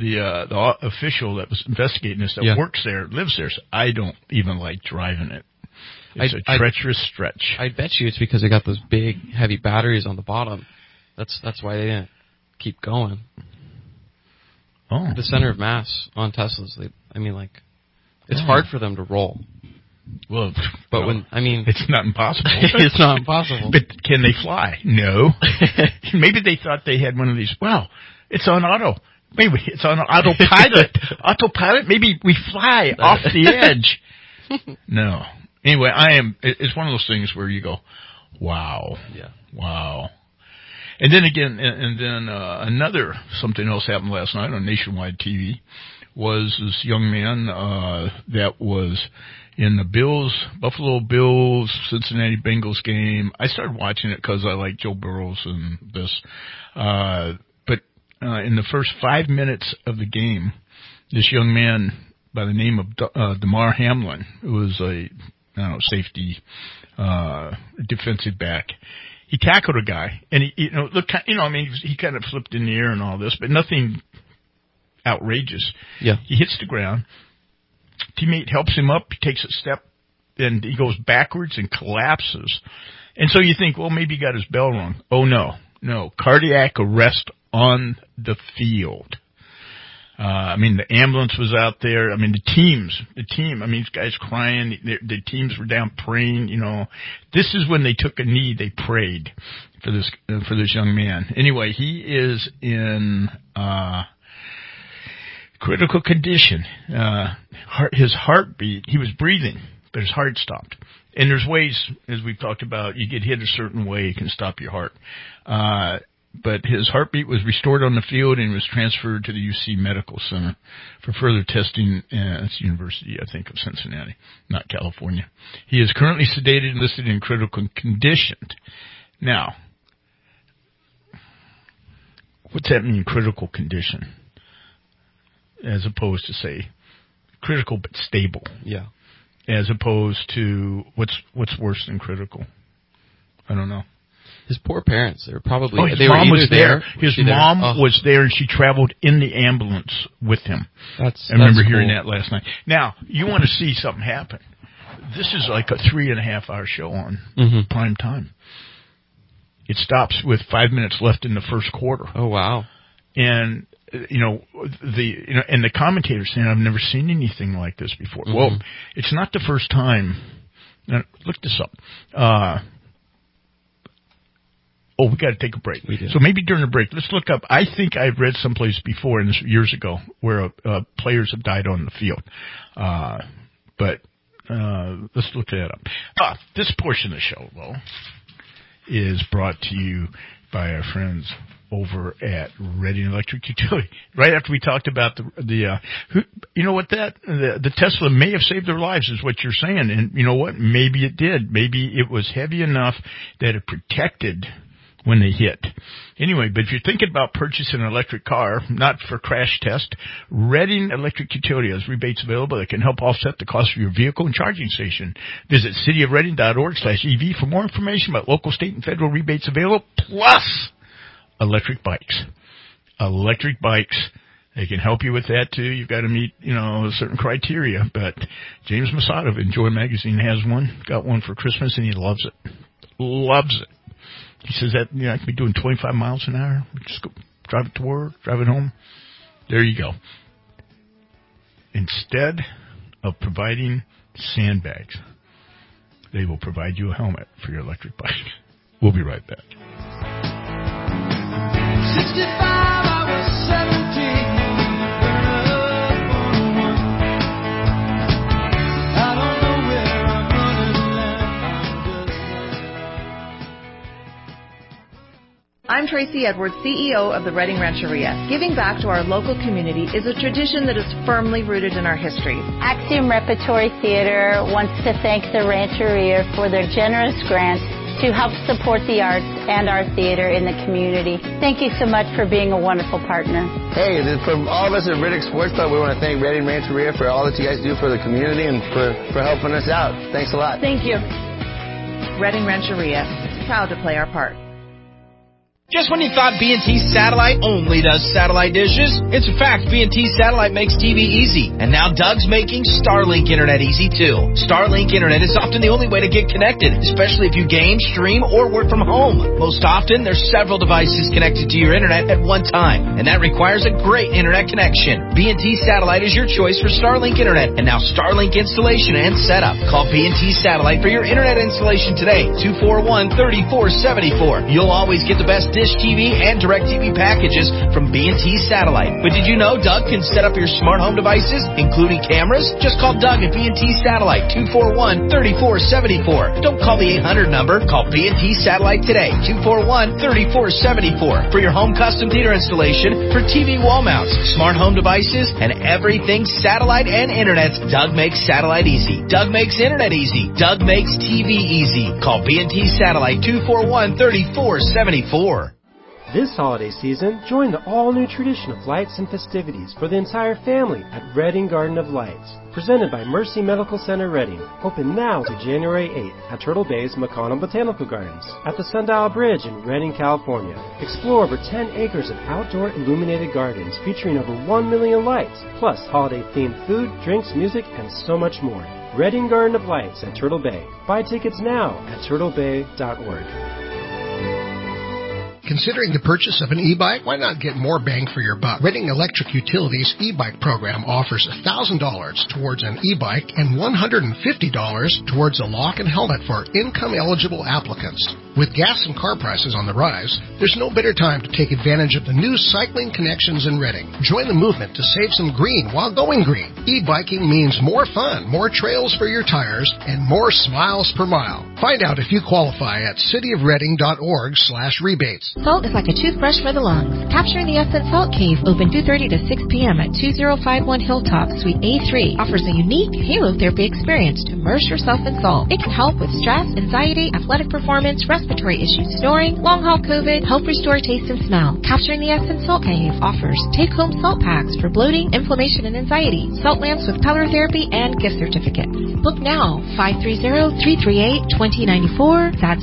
the official that was investigating this, that works there, lives there, so I don't even like driving it. It's a treacherous stretch. I bet you it's because they got those big, heavy batteries on the bottom. That's why they didn't keep going. Oh. The center of mass on Teslas, it's hard for them to roll. Well, it's not impossible. It's not impossible. But can they fly? No. Maybe they thought they had one of these. Wow, it's on auto. Maybe it's on autopilot. Autopilot. Maybe we fly off the edge. No. Anyway, it's one of those things where you go, wow. Yeah. Wow. And then again, something else happened last night on nationwide TV was this young man, that was in the Buffalo Bills, Cincinnati Bengals game. I started watching it because I like Joe Burrows and this. But in the first 5 minutes of the game, this young man by the name of Damar Hamlin, who was a safety, defensive back, he tackled a guy, and he kind of flipped in the air and all this, but nothing outrageous. Yeah. He hits the ground. Teammate helps him up. He takes a step, and he goes backwards and collapses. And so you think, well, maybe he got his bell rung. Oh, no. Cardiac arrest on the field. The ambulance was out there. The team, these guys crying. The teams were down praying, This is when they took a knee. They prayed for this young man. Anyway, he is in critical condition. His heartbeat, he was breathing, but his heart stopped. And there's ways, as we've talked about, you get hit a certain way, it can stop your heart. But his heartbeat was restored on the field and was transferred to the UC Medical Center for further testing. It's the University, I think, of Cincinnati, not California. He is currently sedated and listed in critical condition. Now, what's that mean, critical condition? As opposed to, say, critical but stable. Yeah. As opposed to what's worse than critical? I don't know. His poor parents. They were probably. His they mom were was there. His mom there? was there, and she traveled in the ambulance with him. I remember hearing that last night. Now, you want to see something happen. This is like a 3.5-hour show on prime time. It stops with 5 minutes left in the first quarter. Oh, wow. And the commentators saying, I've never seen anything like this before. Mm-hmm. Well, it's not the first time. Now, look this up. We got to take a break. So maybe during the break, let's look up. I think I've read someplace before, and this years ago, where players have died on the field. But let's look that up. This portion of the show, though, is brought to you by our friends over at Reading Electric Utility. Right after we talked about the Tesla may have saved their lives, is what you're saying. And you know what? Maybe it did. Maybe it was heavy enough that it protected when they hit. Anyway, but if you're thinking about purchasing an electric car, not for crash test, Reading Electric Utility has rebates available that can help offset the cost of your vehicle and charging station. Visit cityofreading.org/EV for more information about local, state, and federal rebates available, plus electric bikes. Electric bikes. They can help you with that, too. You've got to meet, certain criteria. But James Masada of Enjoy Magazine has one. Got one for Christmas, and he loves it. Loves it. He says that, I can be doing 25 miles an hour. Just go drive it to work, drive it home. There you go. Instead of providing sandbags, they will provide you a helmet for your electric bike. We'll be right back. 65, I was 17. I'm Tracy Edwards, CEO of the Reading Rancheria. Giving back to our local community is a tradition that is firmly rooted in our history. Axiom Repertory Theater wants to thank the Rancheria for their generous grants to help support the arts and our theater in the community. Thank you so much for being a wonderful partner. Hey, from all of us at Riddick Sports Club, we want to thank Reading Rancheria for all that you guys do for the community and for helping us out. Thanks a lot. Thank you. Reading Rancheria, proud to play our part. Just when you thought B&T Satellite only does satellite dishes, it's a fact B&T Satellite makes TV easy. And now Doug's making Starlink Internet easy too. Starlink Internet is often the only way to get connected, especially if you game, stream, or work from home. Most often, there's several devices connected to your internet at one time, and that requires a great internet connection. B&T Satellite is your choice for Starlink Internet, and now Starlink installation and setup. Call B&T Satellite for your internet installation today, 241-3474. You'll always get the best Dish TV and DirecTV packages from B&T Satellite. But did you know Doug can set up your smart home devices, including cameras? Just call Doug at B&T Satellite, 241-3474. Don't call the 800 number. Call B&T Satellite today, 241-3474. For your home custom theater installation, for TV wall mounts, smart home devices, and everything satellite and internet, Doug makes satellite easy. Doug makes internet easy. Doug makes TV easy. Call B&T Satellite, 241-3474. This holiday season, join the all-new tradition of lights and festivities for the entire family at Redding Garden of Lights. Presented by Mercy Medical Center Redding. Open now to January 8th at Turtle Bay's McConnell Botanical Gardens. At the Sundial Bridge in Redding, California. Explore over 10 acres of outdoor illuminated gardens featuring over 1 million lights, plus holiday-themed food, drinks, music, and so much more. Redding Garden of Lights at Turtle Bay. Buy tickets now at turtlebay.org. Considering the purchase of an e-bike? Why not get more bang for your buck? Redding Electric Utilities e-bike program offers $1,000 towards an e-bike and $150 towards a lock and helmet for income-eligible applicants. With gas and car prices on the rise, there's no better time to take advantage of the new cycling connections in Redding. Join the movement to save some green while going green. E-biking means more fun, more trails for your tires, and more smiles per mile. Find out if you qualify at cityofredding.org/rebates. Salt is like a toothbrush for the lungs. Capturing the Essence Salt Cave, open 2:30 to 6 p.m. at 2051 Hilltop, Suite A3, offers a unique halo therapy experience to immerse yourself in salt. It can help with stress, anxiety, athletic performance, respiratory issues, snoring, long-haul COVID, help restore taste and smell. Capturing the Essence Salt Cave offers take-home salt packs for bloating, inflammation, and anxiety, salt lamps with color therapy, and gift certificates. Book now, 530-338-2094. That's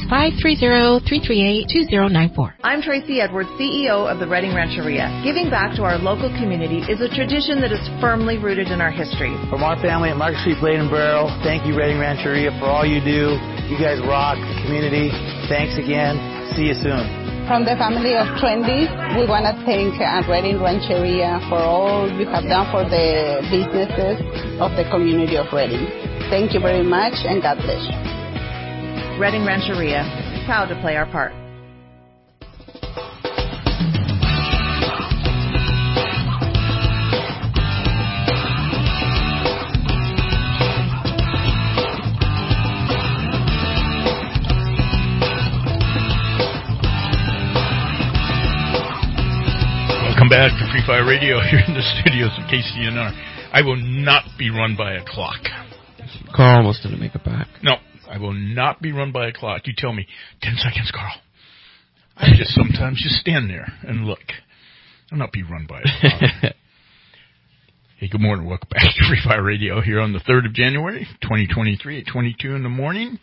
530-338-2094. I'm Tracy Edwards, CEO of the Redding Rancheria. Giving back to our local community is a tradition that is firmly rooted in our history. From our family at Market Street Blade and Barrel, thank you, Redding Rancheria, for all you do. You guys rock the community. Thanks again. See you soon. From the family of Trendy, we want to thank Redding Rancheria for all you have done for the businesses of the community of Redding. Thank you very much, and God bless you. Redding Rancheria, proud to play our part. Welcome back to Free Fire Radio here in the studios of KCNR. I will not be run by a clock. Carl almost didn't make it back. No, I will not be run by a clock. You tell me, 10 seconds, Carl. I just sometimes just stand there and look. I'll not be run by a clock. Hey, good morning. Welcome back to Free Fire Radio here on the 3rd of January, 2023 at 22 in the morning.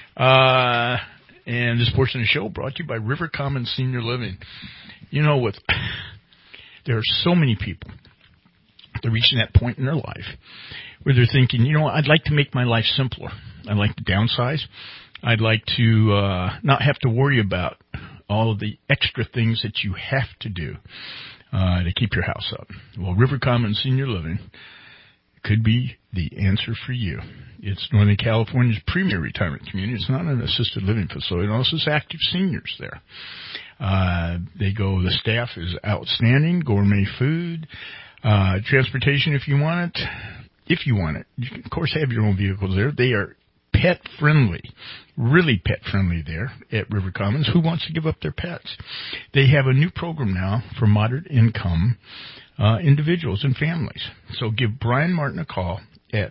And this portion of the show brought to you by River Commons Senior Living. You know, there are so many people that are reaching that point in their life where they're thinking, you know, I'd like to make my life simpler. I'd like to downsize. I'd like to not have to worry about all of the extra things that you have to do to keep your house up. Well, River Commons Senior Living could be the answer for you. It's Northern California's premier retirement community. It's not an assisted living facility. It also has active seniors there. The staff is outstanding, gourmet food, transportation if you want it. If you want it, you can, of course, have your own vehicles there. They are pet-friendly, really pet-friendly there at River Commons. Who wants to give up their pets? They have a new program now for moderate-income individuals and families. So give Brian Martin a call at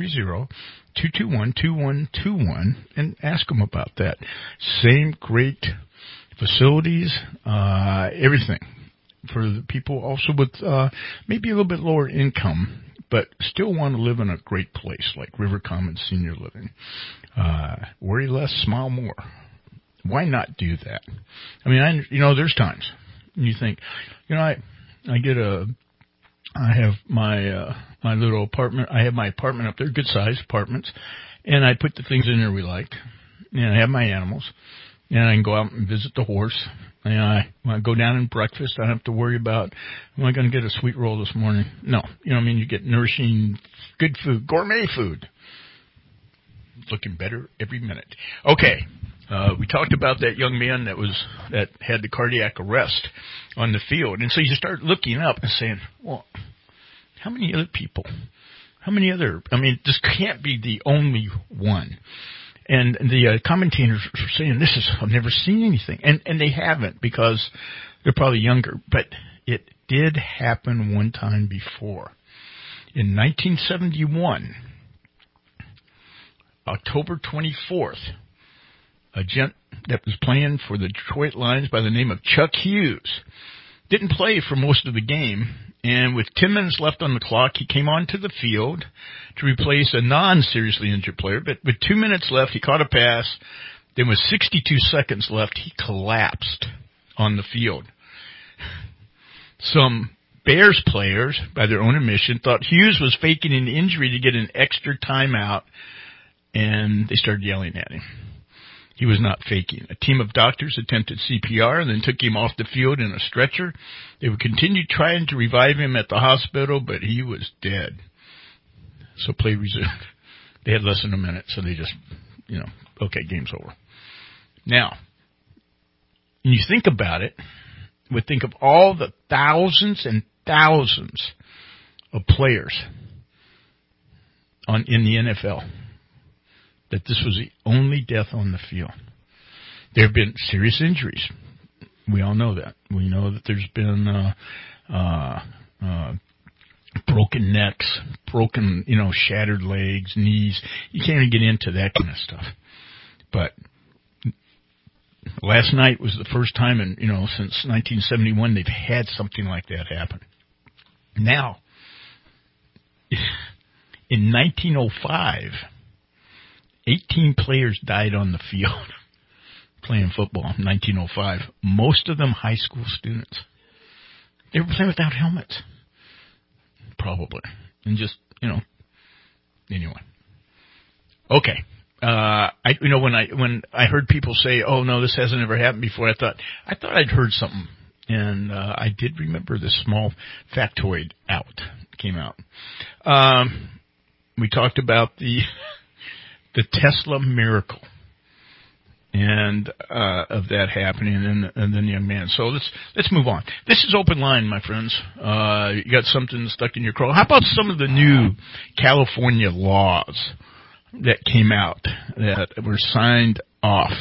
530-221-2121 and ask him about that. Same great facilities, everything for the people also with maybe a little bit lower income, but still want to live in a great place like River Commons Senior Living. Worry less, smile more. Why not do that? I mean, there's times you think, I have my little apartment. I have my apartment up there, good sized apartments, and I put the things in there we like, and I have my animals, and I can go out and visit the horse. And when I go down and breakfast, I don't have to worry about, am I going to get a sweet roll this morning? No. You get nourishing, good food, gourmet food. It's looking better every minute. Okay. We talked about that young man that had the cardiac arrest on the field. And so you start looking up and saying, well, how many other people? This can't be the only one. And the commentators were saying, I've never seen anything. And they haven't, because they're probably younger. But it did happen one time before. In 1971, October 24th, a gent that was playing for the Detroit Lions by the name of Chuck Hughes didn't play for most of the game. And with 10 minutes left on the clock, he came onto the field to replace a non-seriously injured player. But with 2 minutes left, he caught a pass. Then with 62 seconds left, he collapsed on the field. Some Bears players, by their own admission, thought Hughes was faking an injury to get an extra timeout, and they started yelling at him. He was not faking. A team of doctors attempted CPR and then took him off the field in a stretcher. They would continue trying to revive him at the hospital, but he was dead. So play resumed. They had less than a minute, so they just, okay, game's over. Now, when you think about it, we think of all the thousands and thousands of players in the NFL, that this was the only death on the field. There have been serious injuries. We all know that. We know that there's been broken necks, broken, shattered legs, knees. You can't even get into that kind of stuff. But last night was the first time since 1971 they've had something like that happen. Now, in 1905, 18 players died on the field playing football in 1905. Most of them high school students. They were playing without helmets. Probably. And just, anyway. Okay. When I heard people say, "Oh no, this hasn't ever happened before," I thought I'd heard something, and I did remember this small factoid came out. We talked about the Tesla miracle and of that happening, and then the young man. So let's move on. This is Open Line, my friends. You got something stuck in your craw. How about some of the new California laws that came out that were signed off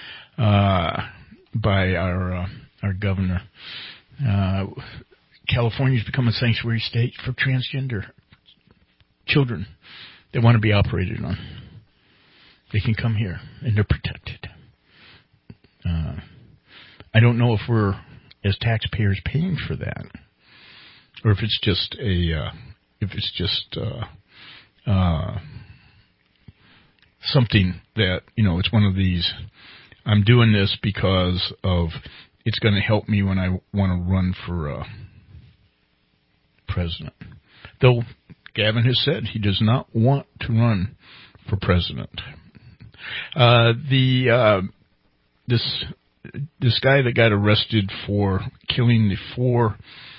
by our governor? California's become a sanctuary state for transgender children that want to be operated on. They can come here and they're protected. I don't know if we're, as taxpayers, paying for that, or if it's just something that, it's one of these, I'm doing this because of it's going to help me when I want to run for president. Though Gavin has said he does not want to run for president. This guy that got arrested for killing the 4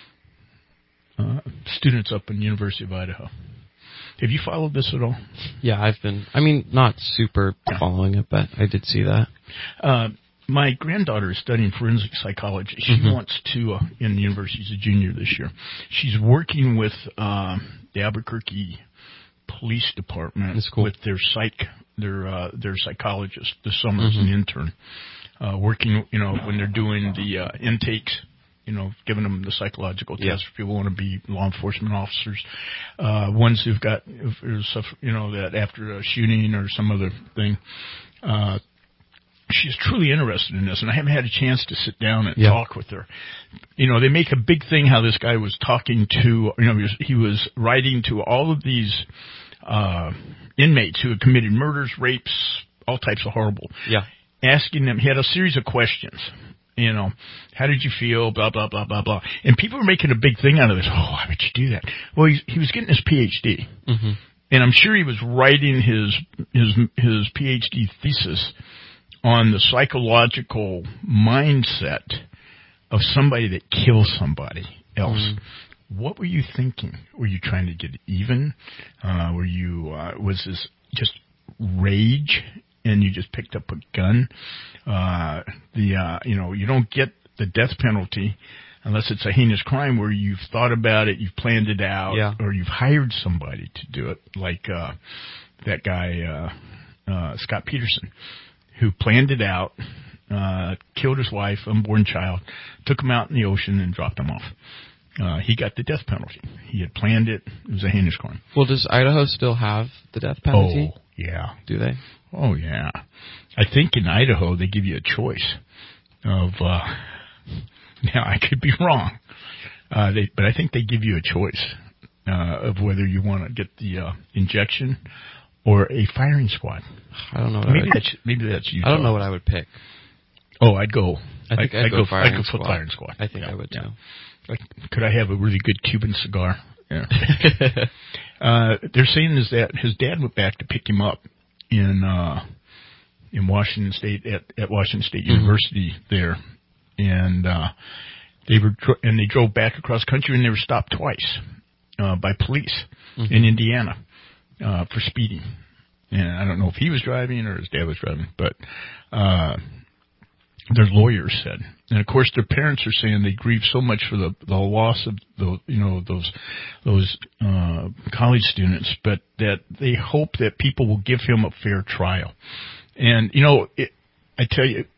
students up in the University of Idaho. Have you followed this at all? Yeah, I've been. Not super following it, but I did see that. My granddaughter is studying forensic psychology. She wants to, in the university, she's a junior this year. She's working with the Albuquerque Police Department with their psychologist this summer as an intern, working, when they're doing the intakes, giving them the psychological test for people who want to be law enforcement officers, ones who've got, that after a shooting or some other thing. She's truly interested in this, and I haven't had a chance to sit down and talk with her. They make a big thing how this guy was talking to, he was writing to all of these inmates who had committed murders, rapes, all types of horrible. Yeah. asking them. He had a series of questions. You know, how did you feel? Blah, blah, blah, blah, blah. And people were making a big thing out of this. Oh, why would you do that? Well, he was getting his PhD. Mm-hmm. And I'm sure he was writing his PhD thesis on the psychological mindset of somebody that kills somebody else. Mm-hmm. What were you thinking? Were you trying to get even? Was this just rage and you just picked up a gun? You don't get the death penalty unless it's a heinous crime where you've thought about it, you've planned it out, or you've hired somebody to do it, like that guy, Scott Peterson, who planned it out, killed his wife, unborn child, took him out in the ocean and dropped him off. He got the death penalty. He had planned it. It was a heinous crime. Well, does Idaho still have the death penalty? Oh, yeah. Do they? Oh, yeah. I think in Idaho they give you a choice of, now I could be wrong, but I think they give you a choice of whether you want to get the injection or a firing squad. I don't know. Maybe that's Utah. I don't know what I would pick. Oh, I'd go. I think I'd go firing for firing squad. I think I would too. Could I have a really good Cuban cigar? Yeah. They're saying is that his dad went back to pick him up in Washington State at Washington State University there, and they drove back across country and they were stopped twice by police in Indiana for speeding. And I don't know if he was driving or his dad was driving, but their lawyers said, and of course their parents are saying they grieve so much for the loss of those college students, but that they hope that people will give him a fair trial. And I tell you,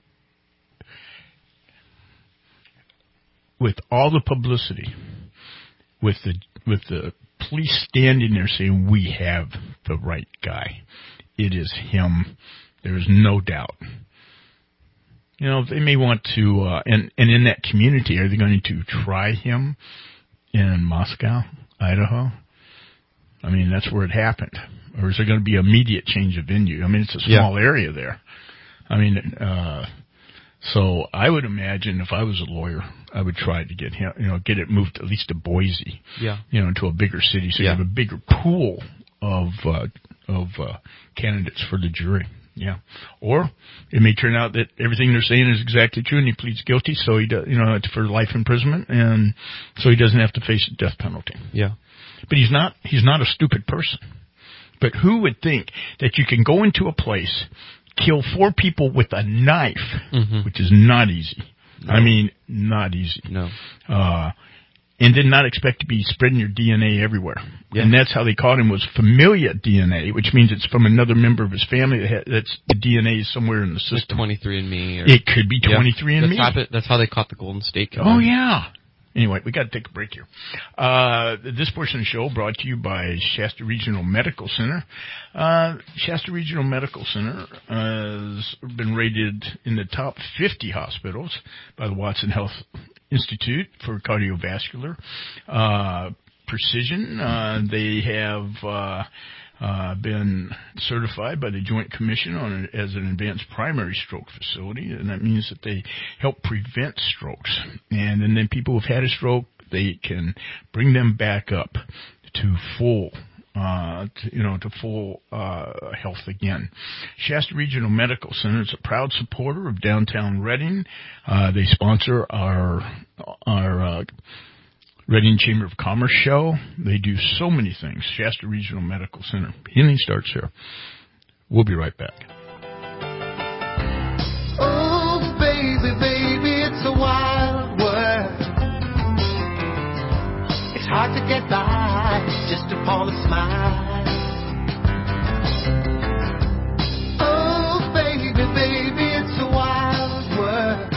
with all the publicity, with the police standing there saying we have the right guy, it is him. There is no doubt. They may want to, and in that community, are they going to try him in Moscow, Idaho? I mean, that's where it happened. Or is there going to be immediate change of venue? I mean, it's a small area there. I mean, so I would imagine if I was a lawyer, I would try to get him, get it moved at least to Boise, to a bigger city, so you have a bigger pool of candidates for the jury. Yeah. Or it may turn out that everything they're saying is exactly true and he pleads guilty, so he does, for life imprisonment, and so he doesn't have to face a death penalty. Yeah. But he's not a stupid person. But who would think that you can go into a place, kill 4 people with a knife, which is not easy. No. I mean, not easy. No. And did not expect to be spreading your DNA everywhere. Yeah. And that's how they caught him, was familia DNA, which means it's from another member of his family. That's the DNA is somewhere in the system. Like 23andMe. It could be 23andMe. That's how they caught the Golden State Killer. Oh, yeah. Anyway, we got to take a break here. This portion of the show brought to you by Shasta Regional Medical Center. Shasta Regional Medical Center has been rated in the top 50 hospitals by the Watson Health Institute for Cardiovascular Precision. They have been certified by the Joint Commission as an advanced primary stroke facility, and that means that they help prevent strokes. And then people who've had a stroke, they can bring them back up to full health again. Shasta Regional Medical Center is a proud supporter of downtown Reading. They sponsor our Reading Chamber of Commerce show. They do so many things. Shasta Regional Medical Center. Healing starts here. We'll be right back. Oh, baby, it's a wild world. It's hard to get by just upon a smile. Oh, baby, it's a wild world.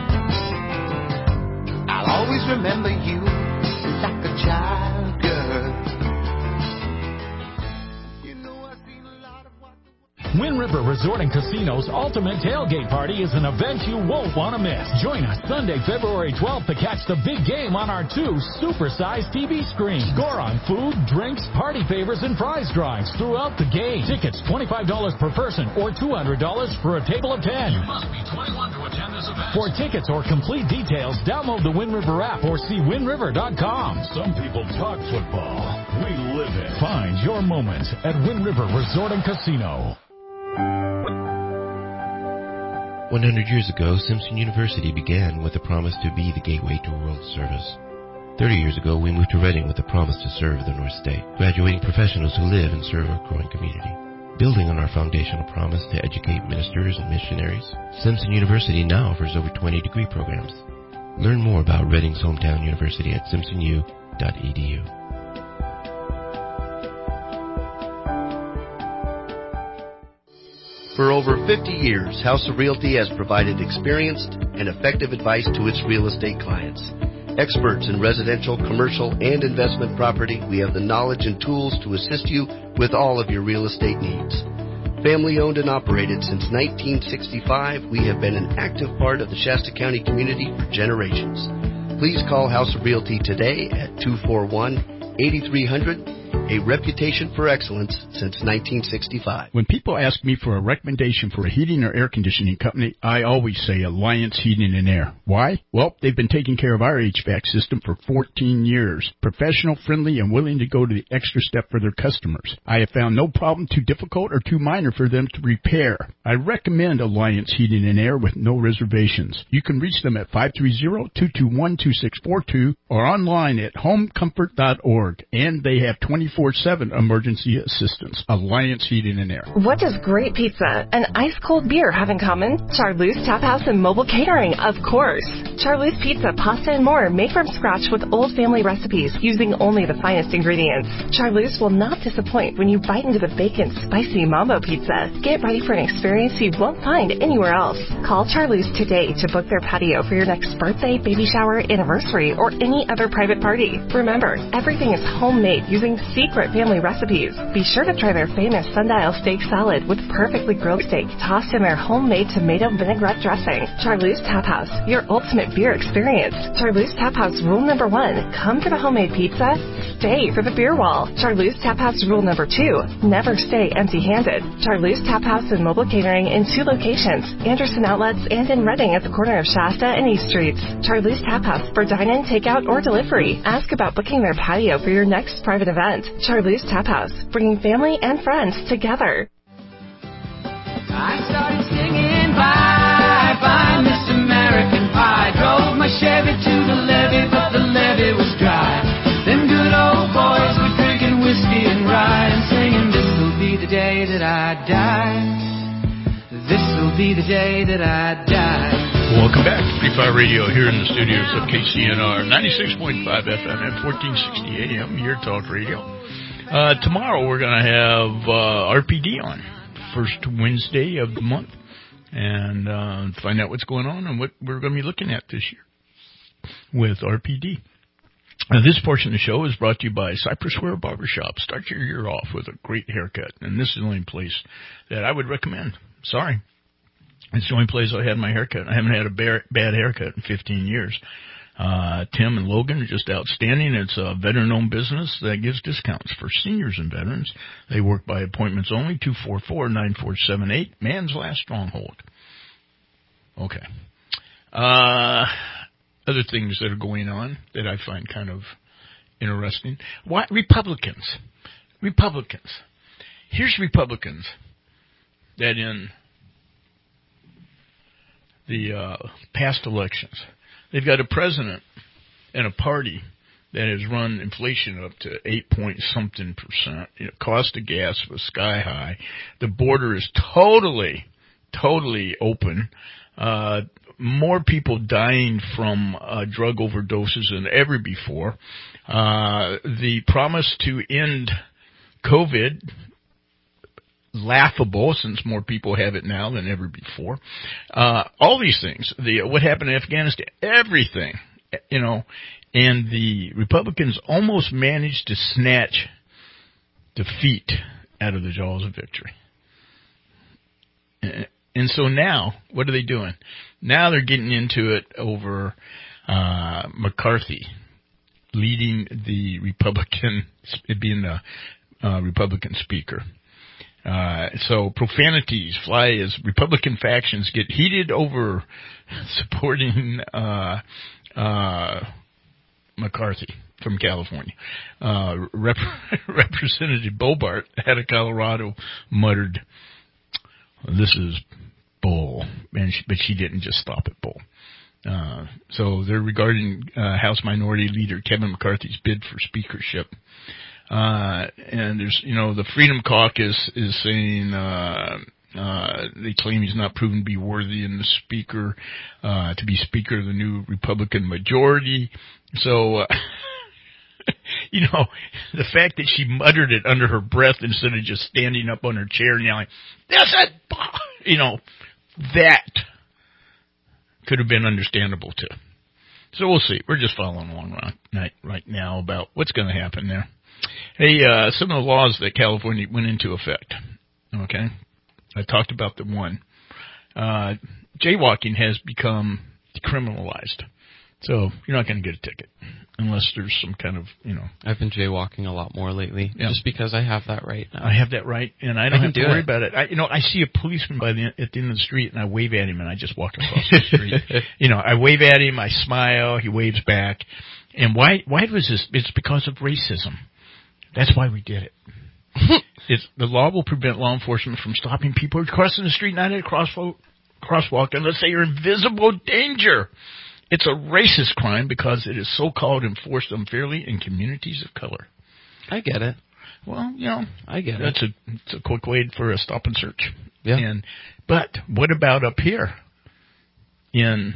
I'll always remember you like a child girl. I've seen a lot of what Win River Resort and Casino's Ultimate Tailgate Party is an event you won't want to miss. Join us Sunday, February 12th to catch the big game on our 2 super-sized TV screens. Score on food, drinks, party favors, and prize drawings throughout the game. Tickets $25 per person or $200 for a table of 10. You must be 21 to attend this event. For tickets or complete details, download the Wind River app or see windriver.com. Some people talk football. We live it. Find your moment at Wind River Resort and Casino. 100 years ago, Simpson University began with a promise to be the gateway to world service. 30 years ago, we moved to Reading with a promise to serve the North State, graduating professionals who live and serve our growing community. Building on our foundational promise to educate ministers and missionaries, Simpson University now offers over 20 degree programs. Learn more about Reading's hometown university at simpsonu.edu. For over 50 years, House of Realty has provided experienced and effective advice to its real estate clients. Experts in residential, commercial, and investment property, we have the knowledge and tools to assist you with all of your real estate needs. Family owned and operated since 1965, we have been an active part of the Shasta County community for generations. Please call House of Realty today at 241-8300. A reputation for excellence since 1965. When people ask me for a recommendation for a heating or air conditioning company, I always say Alliance Heating and Air. Why? Well, they've been taking care of our HVAC system for 14 years. Professional, friendly, and willing to go to the extra step for their customers. I have found no problem too difficult or too minor for them to repair. I recommend Alliance Heating and Air with no reservations. You can reach them at 530-221-2642 or online at homecomfort.org. And they have 24/7 emergency assistance. Alliance Heating and Air. What does great pizza and ice-cold beer have in common? Charlie's Tap House and mobile catering, of course. Charlie's Pizza, pasta, and more made from scratch with old family recipes using only the finest ingredients. Charlie's will not disappoint when you bite into the bacon spicy mambo pizza. Get ready for an experience you won't find anywhere else. Call Charlie's today to book their patio for your next birthday, baby shower, anniversary, or any other private party. Remember, everything is homemade using secret family recipes. Be sure to try their famous sundial steak salad with perfectly grilled steak tossed in their homemade tomato vinaigrette dressing. Charlie's Tap House, your ultimate beer experience. Charlie's Tap House rule number 1, come for the homemade pizza, stay for the beer wall. Charlie's Tap House rule number 2, never stay empty-handed. Charlie's Tap House and mobile catering in 2 locations, Anderson Outlets and in Reading at the corner of Shasta and East Streets. Charlie's Tap House for dine-in, takeout, or delivery. Ask about booking their patio for your next private event. Charlie's Tap House, bringing family and friends together. I started singing bye, bye, Miss American Pie. Drove my Chevy to the levee, but the levee was dry. Them good old boys were drinking whiskey and rye and singing, this'll be the day that I die. This'll be the day that I die. Welcome back to Free Fire Radio here in the studios of KCNR 96.5 FM and 1460 AM, your talk radio. Tomorrow we're going to have RPD on, first Wednesday of the month, and find out what's going on and what we're going to be looking at this year with RPD. This portion of the show is brought to you by Cypress Square Barbershop. Start your year off with a great haircut, and this is the only place that I would recommend. Sorry. It's the only place I had my haircut. I haven't had a bad haircut in 15 years. Tim and Logan are just outstanding. It's a veteran-owned business that gives discounts for seniors and veterans. They work by appointments only, 244-9478, Man's Last Stronghold. Okay. Other things that are going on that I find kind of interesting. Why Republicans. Here's Republicans that in the past elections, they've got a president and a party that has run inflation up to 8-point-something%. Cost of gas was sky high. The border is totally open. More people dying from drug overdoses than ever before. The promise to end COVID, laughable since more people have it now than ever before. All these things, what happened in Afghanistan, everything, and the Republicans almost managed to snatch defeat out of the jaws of victory. And so now, what are they doing? Now they're getting into it over McCarthy leading the Republican, being the Republican speaker. So profanities fly as Republican factions get heated over supporting McCarthy from California. Representative Bobart out of Colorado muttered, "This is bull," but she didn't just stop at bull. So they're regarding House Minority Leader Kevin McCarthy's bid for speakership. And there's, the Freedom Caucus is saying they claim he's not proven to be worthy in the speaker to be Speaker of the new Republican majority. So, the fact that she muttered it under her breath instead of just standing up on her chair and yelling, "That's it!" That could have been understandable too. So we'll see. We're just following along right now about what's going to happen there. Hey, some of the laws that California went into effect. Okay, I talked about the one. Jaywalking has become decriminalized, so you're not going to get a ticket unless there's some kind of, I've been jaywalking a lot more lately, just because I have that right now. I have that right, and I don't have to worry about it. I see a policeman at the end of the street, and I wave at him, and I just walk across the street. I wave at him, I smile, he waves back. And why was this? It's because of racism. That's why we did it. The law will prevent law enforcement from stopping people crossing the street, not at a crosswalk, unless they are in visible danger. It's a racist crime because it is so-called enforced unfairly in communities of color. I get it. Well, I get it. It's a quick way for a stop and search. Yeah. But what about up here in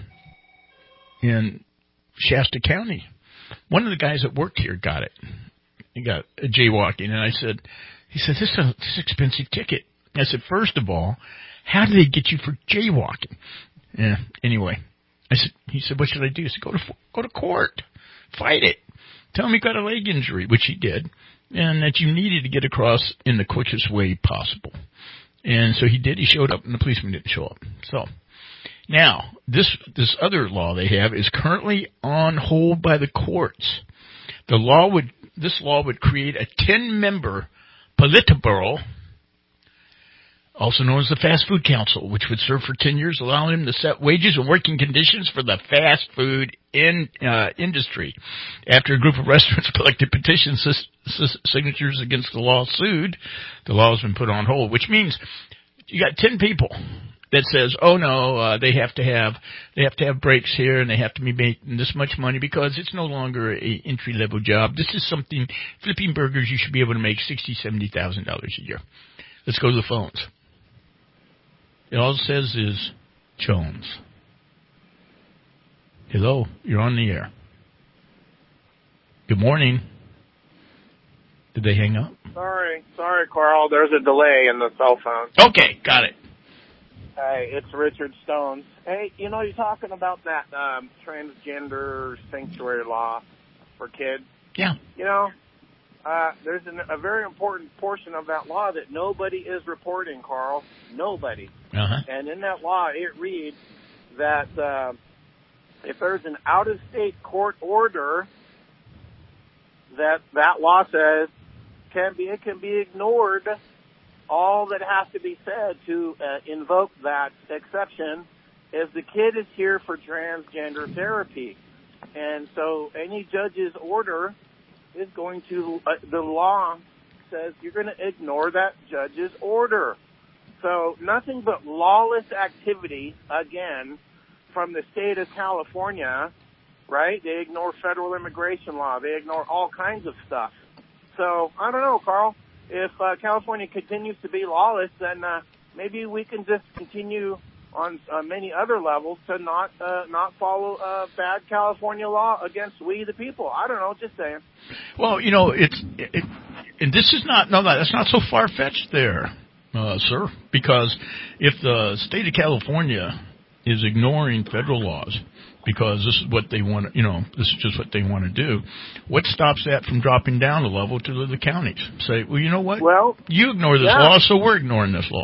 Shasta County? One of the guys that worked here got it. He got a jaywalking, and he said, this is an expensive ticket. I said, first of all, how do they get you for jaywalking? Yeah. Anyway. He said, what should I do? I said, go to court. Fight it. Tell him you got a leg injury, which he did, and that you needed to get across in the quickest way possible. And so he did. He showed up, and the policeman didn't show up. So now, this other law they have is currently on hold by the courts. This law would create a 10-member Politburo, also known as the Fast Food Council, which would serve for 10 years, allowing them to set wages and working conditions for the fast food industry. After a group of restaurants collected petition signatures against the law sued, the law has been put on hold, which means you got 10 people that says, oh no, they have to have breaks here, and they have to be making this much money because it's no longer a entry-level job. This is something, flipping burgers, you should be able to make $60,000, $70,000 a year. Let's go to the phones. It all it says is Jones. Hello, you're on the air. Good morning. Did they hang up? Sorry, Carl. There's a delay in the cell phone. Okay, got it. Hey, it's Richard Stones. Hey, you're talking about that transgender sanctuary law for kids. Yeah. There's a very important portion of that law that nobody is reporting, Carl. Nobody. Uh-huh. And in that law, it reads that if there's an out-of-state court order, that law says it can be ignored. All that has to be said to invoke that exception is the kid is here for transgender therapy. And so any judge's order is going to, the law says you're going to ignore that judge's order. So nothing but lawless activity, again, from the state of California, right? They ignore federal immigration law. They ignore all kinds of stuff. So I don't know, Carl. If California continues to be lawless, then maybe we can just continue on many other levels to not follow bad California law against we the people. I don't know, just saying. Well, and this is that's not so far-fetched there, sir, because if the state of California is ignoring federal laws because this is what they want, this is just what they want to do, what stops that from dropping down a level to the counties? Say, well, you know what? Well, you ignore this law, so we're ignoring this law.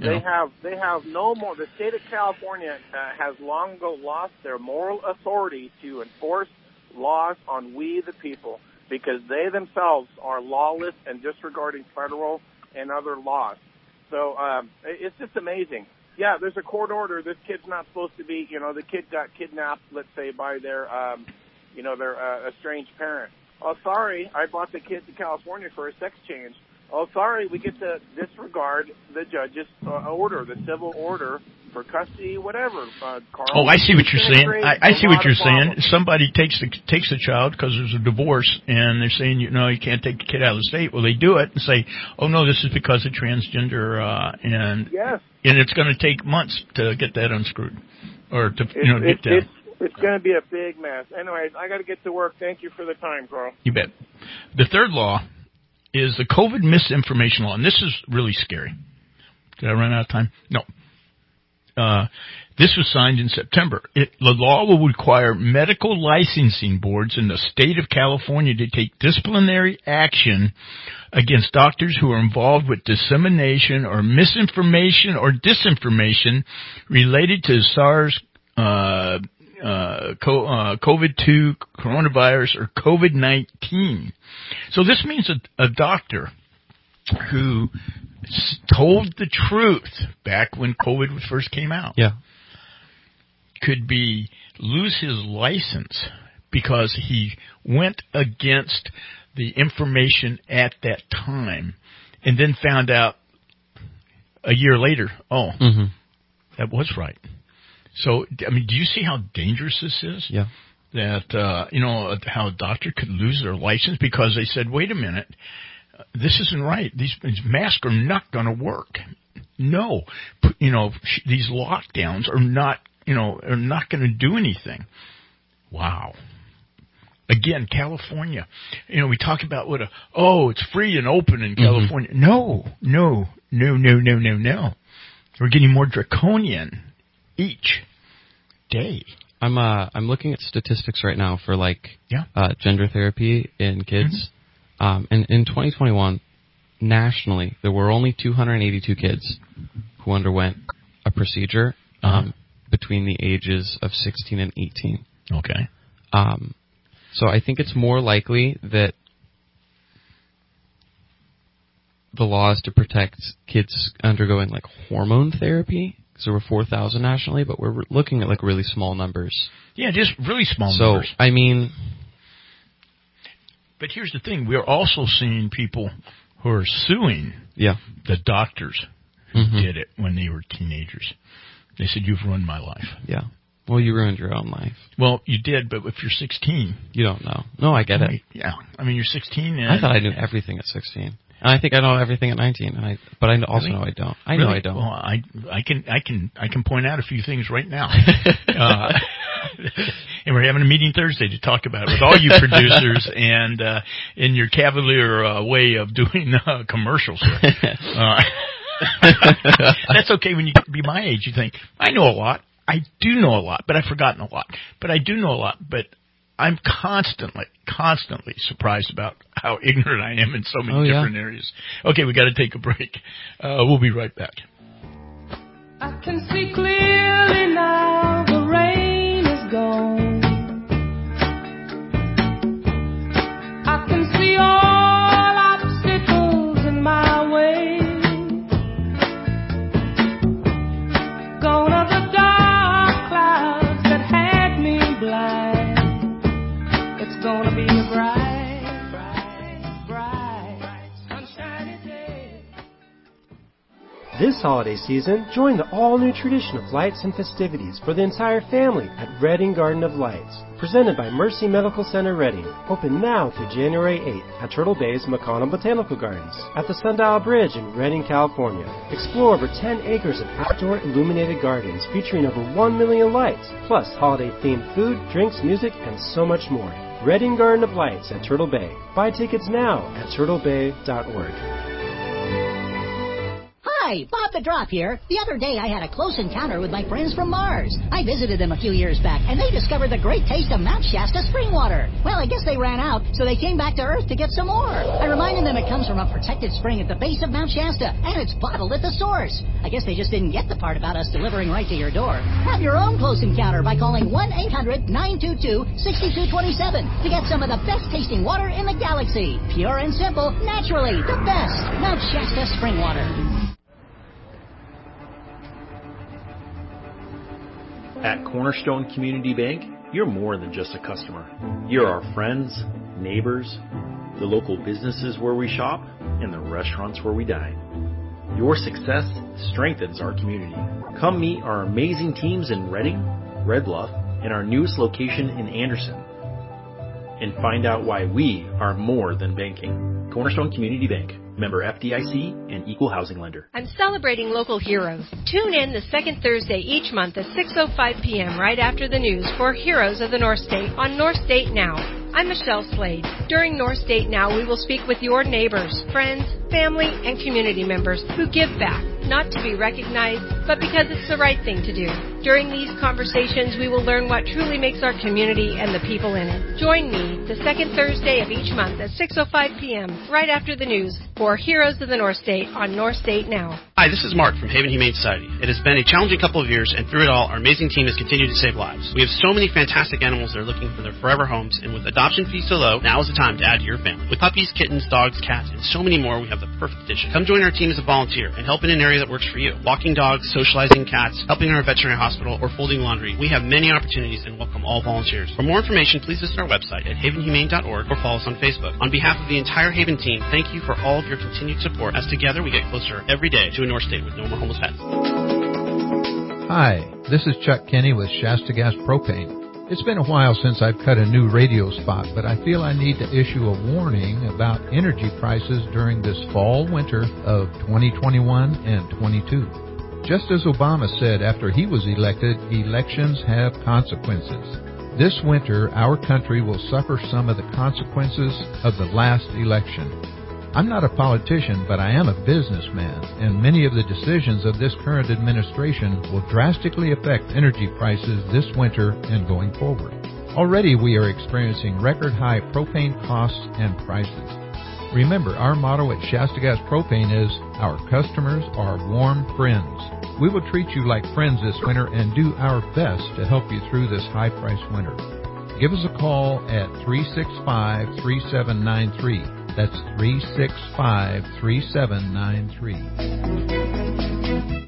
They have no more. The state of California has long ago lost their moral authority to enforce laws on we the people, because they themselves are lawless and disregarding federal and other laws. So it's just amazing. Yeah, there's a court order. This kid's not supposed to be, the kid got kidnapped, let's say, by their, their estranged parent. Oh, sorry, I brought the kid to California for a sex change. Oh, sorry, we get to disregard the judge's order, the civil order for custody, whatever. Carl, I see what you're saying. I see what you're saying. Somebody takes the child because there's a divorce, and they're saying, you can't take the kid out of the state. Well, they do it and say, oh, no, this is because of transgender, and it's going to take months to get that unscrewed, or to, get that. It's going to be a big mess. Anyways, I got to get to work. Thank you for the time, Carl. You bet. The third law is the COVID misinformation law, and this is really scary. Did I run out of time? No. This was signed in September. The law will require medical licensing boards in the state of California to take disciplinary action against doctors who are involved with dissemination or misinformation or disinformation related to SARS, COVID-2, coronavirus, or COVID-19. So this means a doctor who told the truth back when COVID first came out could lose his license because he went against the information at that time and then found out a year later, that was right. So, do you see how dangerous this is? Yeah. That, how a doctor could lose their license because they said, wait a minute, this isn't right. These masks are not going to work. No. These lockdowns are not going to do anything. Wow. Again, California. We talk about it's free and open in California. No. We're getting more draconian each day. I'm looking at statistics right now for gender therapy in kids. And in 2021, nationally, there were only 282 kids who underwent a procedure between the ages of 16 and 18. Okay. So I think it's more likely that the law is to protect kids undergoing hormone therapy. So there were 4,000 nationally, but we're looking at really small numbers. Yeah, just really small numbers. So, But here's the thing. We're also seeing people who are suing the doctors who did it when they were teenagers. They said, you've ruined my life. Yeah. Well, you ruined your own life. Well, you did, but if you're 16... You don't know. No, I get it. Yeah. You're 16 and... I thought I knew everything at 16. And I think I know everything at 19, but I also know I don't. I know I don't. Well, I can point out a few things right now. And we're having a meeting Thursday to talk about it with all you producers and in your cavalier way of doing commercials. That's okay when you get to be my age. You think, I know a lot. I do know a lot, but I've forgotten a lot. But I do know a lot, but I'm constantly surprised about how ignorant I am in so many different areas. Okay, we got to take a break. We'll be right back. I can see clearly now, the rain is gone. I can see all obstacles in my way. Gone are the dark clouds that had me blind. It's gonna be a bright, bright, bright, sunshiny day. This holiday season, join the all-new tradition of lights and festivities for the entire family at Redding Garden of Lights. Presented by Mercy Medical Center Redding. Open now through January 8th at Turtle Bay's McConnell Botanical Gardens. At the Sundial Bridge in Redding, California. Explore over 10 acres of outdoor illuminated gardens featuring over 1 million lights, plus holiday-themed food, drinks, music, and so much more. Redding Garden of Lights at Turtle Bay. Buy tickets now at turtlebay.org. Hi, Hi, Bob the Drop here. The other day I had a close encounter with my friends from Mars. I visited them a few years back, and they discovered the great taste of Mount Shasta spring water. Well, I guess they ran out, so they came back to Earth to get some more. I reminded them it comes from a protected spring at the base of Mount Shasta, and it's bottled at the source. I guess they just didn't get the part about us delivering right to your door. Have your own close encounter by calling 1-800-922-6227 to get some of the best tasting water in the galaxy. Pure and simple, naturally, the best. Mount Shasta spring water. At Cornerstone Community Bank, you're more than just a customer. You're our friends, neighbors, the local businesses where we shop, and the restaurants where we dine. Your success strengthens our community. Come meet our amazing teams in Redding, Red Bluff, and our newest location in Anderson. And find out why we are more than banking. Cornerstone Community Bank. Member FDIC and Equal Housing Lender. I'm celebrating local heroes. Tune in the second Thursday each month at 6:05 p.m. right after the news for Heroes of the North State on North State Now. I'm Michelle Slade. During North State Now, we will speak with your neighbors, friends, family, and community members who give back, not to be recognized, but because it's the right thing to do. During these conversations, we will learn what truly makes our community and the people in it. Join me the second Thursday of each month at 6:05 p.m. right after the news for Heroes of the North State on North State Now. Hi, this is Mark from Haven Humane Society. It has been a challenging couple of years, and through it all, our amazing team has continued to save lives. We have so many fantastic animals that are looking for their forever homes, and with adoption fees so low, now is the time to add to your family. With puppies, kittens, dogs, cats, and so many more, we have the perfect addition. Come join our team as a volunteer and help in an area that works for you. Walking dogs, socializing cats, helping in our veterinary hospital, or folding laundry. We have many opportunities and welcome all volunteers. For more information, please visit our website at havenhumane.org or follow us on Facebook. On behalf of the entire Haven team, thank you for all of your continued support, as together we get closer every day to a North State with no more homeless pets. Hi, this is Chuck Kenny with Shasta Gas Propane. It's been a while since I've cut a new radio spot, but I feel I need to issue a warning about energy prices during this fall-winter of 2021 and 22. Just as Obama said after he was elected, elections have consequences. This winter, our country will suffer some of the consequences of the last election. I'm not a politician, but I am a businessman, and many of the decisions of this current administration will drastically affect energy prices this winter and going forward. Already we are experiencing record-high propane costs and prices. Remember, our motto at Shasta Gas Propane is, our customers are warm friends. We will treat you like friends this winter and do our best to help you through this high-priced winter. Give us a call at 365-3793. That's 365-3793.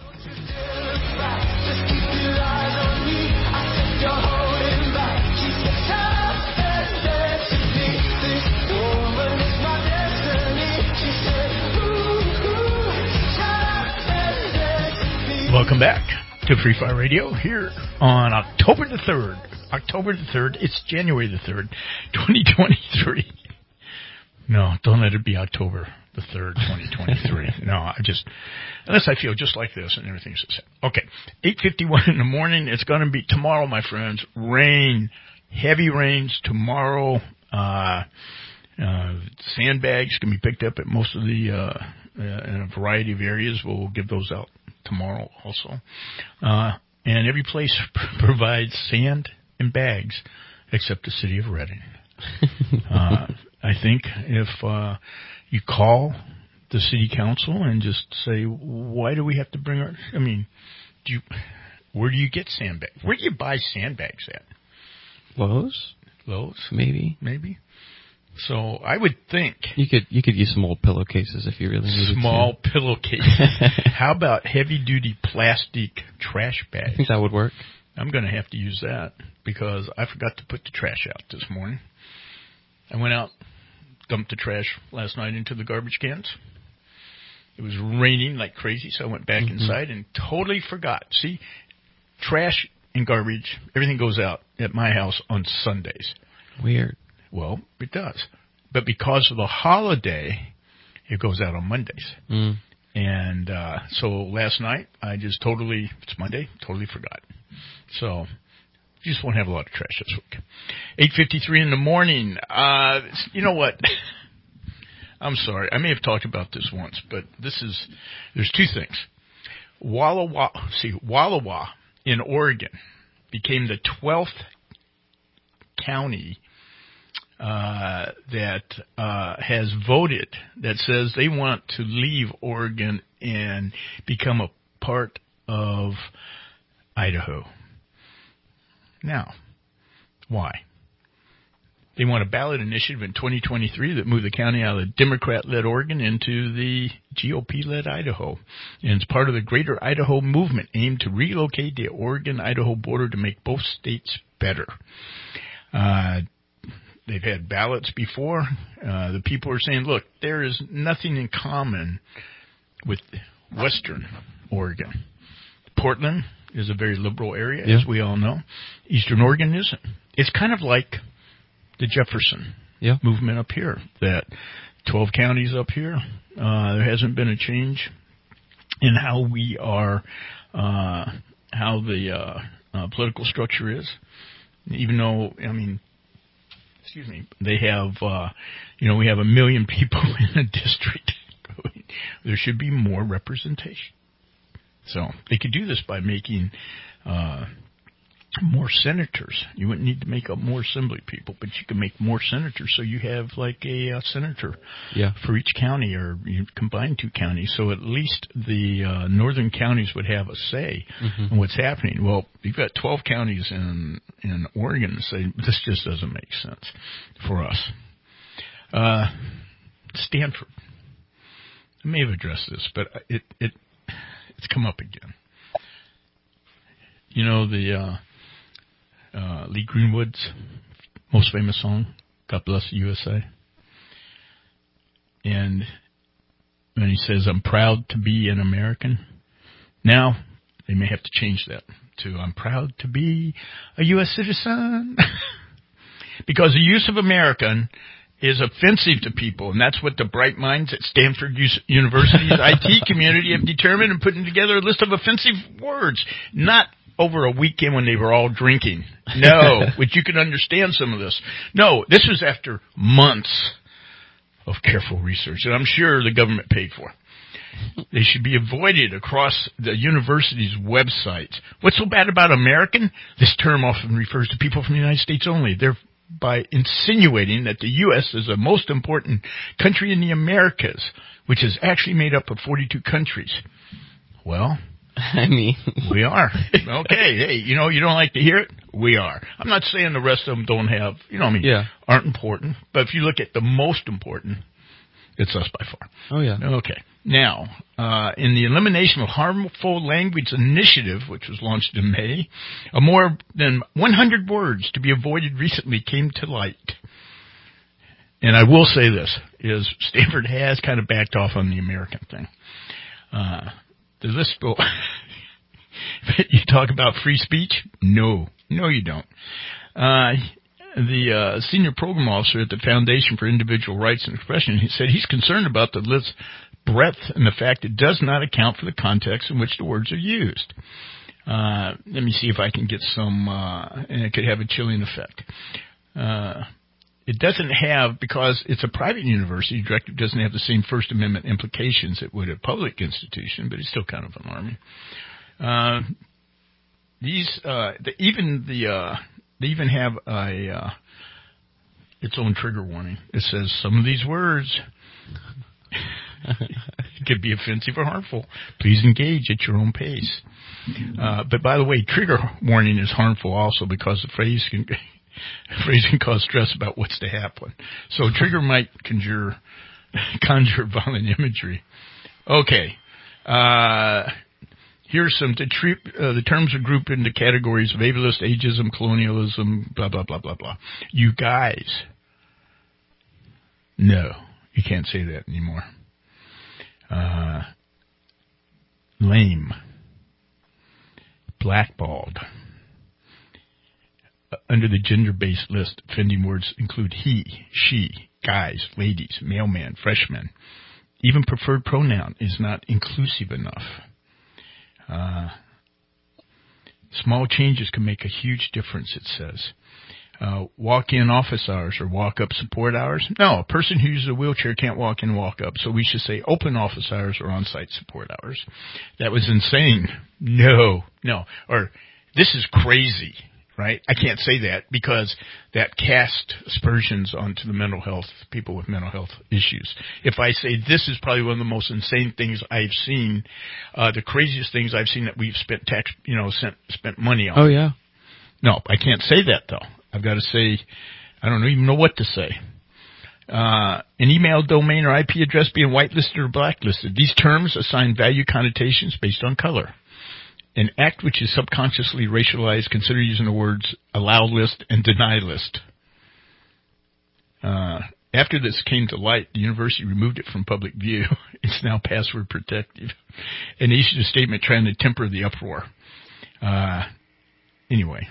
Welcome back to Free Fire Radio here on October the 3rd. October the 3rd. It's January the 3rd, 2023. No, don't let it be October the 3rd, 2023. No, unless I feel just like this and everything's the same. Okay, 8:51 in the morning. It's going to be tomorrow, my friends. Rain, heavy rains tomorrow. Sandbags can be picked up at most of the, in a variety of areas. We'll give those out tomorrow also. And every place provides sand and bags except the city of Redding. I think if you call the city council and just say, why do we have to bring our... I mean, where do you get sandbags? Where do you buy sandbags at? Lowe's? Maybe. So I would think... You could use some old pillowcases if you really needed small pillowcases. How about heavy-duty plastic trash bags? I think that would work. I'm going to have to use that because I forgot to put the trash out this morning. I went out, dumped the trash last night into the garbage cans. It was raining like crazy, so I went back inside and totally forgot. See, trash and garbage, everything goes out at my house on Sundays. Weird. Well, it does. But because of the holiday, it goes out on Mondays. And so last night, I just it's Monday, totally forgot. So you just won't have a lot of trash this week. 8:53 in the morning. You know what? I'm sorry. I may have talked about this once, but there's two things. Walla Walla in Oregon became the 12th county that has voted that says they want to leave Oregon and become a part of Idaho. Now, why? They want a ballot initiative in 2023 that moved the county out of the Democrat-led Oregon into the GOP-led Idaho. And it's part of the Greater Idaho movement aimed to relocate the Oregon-Idaho border to make both states better. They've had ballots before. The people are saying, look, there is nothing in common with Western Oregon. Portland is a very liberal area, as we all know. Eastern Oregon isn't. It's kind of like the Jefferson movement up here, that 12 counties up here. There hasn't been a change in how we are, how the political structure is, even though, they have, we have 1 million people in a district. There should be more representation. So they could do this by making more senators. You wouldn't need to make up more assembly people, but you can make more senators. So you have like a senator for each county, or you combine 2 counties. So at least the northern counties would have a say in what's happening. Well, you've got 12 counties in Oregon that say this just doesn't make sense for us. Stanford. I may have addressed this, but it's come up again. You know, the Lee Greenwood's most famous song, God Bless the USA. And when he says, I'm proud to be an American. Now, they may have to change that to, I'm proud to be a U.S. citizen. Because the use of American is offensive to people, and that's what the bright minds at Stanford University's IT community have determined and putting together a list of offensive words, not over a weekend when they were all drinking. No, which you can understand some of this. No, this was after months of careful research, and I'm sure the government paid for. They should be avoided across the university's websites. What's so bad about American? This term often refers to people from the United States only. By insinuating that the U.S. is the most important country in the Americas, which is actually made up of 42 countries. Well, we are. Okay, hey, you don't like to hear it? We are. I'm not saying the rest of them don't have, aren't important. But if you look at the most important, it's us by far. Oh, yeah. Okay. Now, in the Elimination of Harmful Language Initiative, which was launched in May, more than 100 words to be avoided recently came to light. And I will say this, is Stanford has kind of backed off on the American thing. The list will... You talk about free speech? No, you don't. The senior program officer at the Foundation for Individual Rights and Expression, he said he's concerned about the list's breadth and the fact it does not account for the context in which the words are used. Let me see if I can get some, and it could have a chilling effect. It doesn't have, because it's a private university, the directive doesn't have the same First Amendment implications it would a public institution, but it's still kind of alarming. They even have its own trigger warning. It says some of these words could be offensive or harmful. Please engage at your own pace. But by the way, trigger warning is harmful also because the phrase can cause stress about what's to happen. So trigger might conjure violent imagery. Okay. Here's some, the terms are grouped into categories of ableist, ageism, colonialism, blah, blah, blah, blah, blah. You guys. No, you can't say that anymore. Lame. Blackballed. Under the gender-based list, offending words include he, she, guys, ladies, mailman, freshman. Even preferred pronoun is not inclusive enough. Small changes can make a huge difference, it says. walk-in office hours or walk-up support hours. No, a person who uses a wheelchair can't walk in and walk up. So we should say open office hours or on-site support hours. That was insane. No. Or this is crazy, right? I can't say that because that casts aspersions onto the mental health, people with mental health issues. If I say this is probably one of the most insane things I've seen, the craziest things I've seen that we've spent spent money on. Oh, yeah. No, I can't say that, though. I've got to say, I don't even know what to say. An email domain or IP address being whitelisted or blacklisted. These terms assign value connotations based on color. An act which is subconsciously racialized, consider using the words allow list and deny list. After this came to light, the university removed it from public view. It's now password protected and issued a statement trying to temper the uproar. Anyway.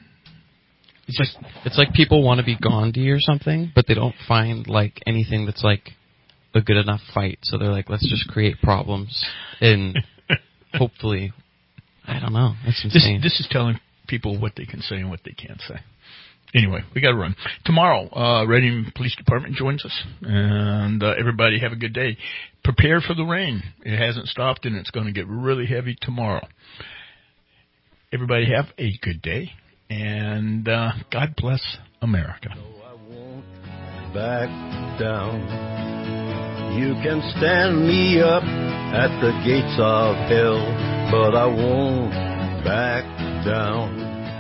It's like people want to be Gandhi or something, but they don't find like anything that's like a good enough fight. So they're like, let's just create problems and hopefully, I don't know. That's insane. This is telling people what they can say and what they can't say. Anyway, we got to run. Tomorrow, Reading Police Department joins us, and everybody have a good day. Prepare for the rain. It hasn't stopped, and it's going to get really heavy tomorrow. Everybody have a good day. And God bless America. No, I won't back down. You can stand me up at the gates of hell, but I won't back down.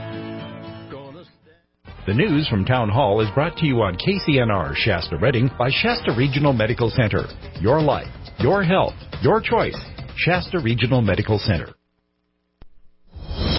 The news from Town Hall is brought to you on KCNR Shasta Redding by Shasta Regional Medical Center. Your life, your health, your choice. Shasta Regional Medical Center.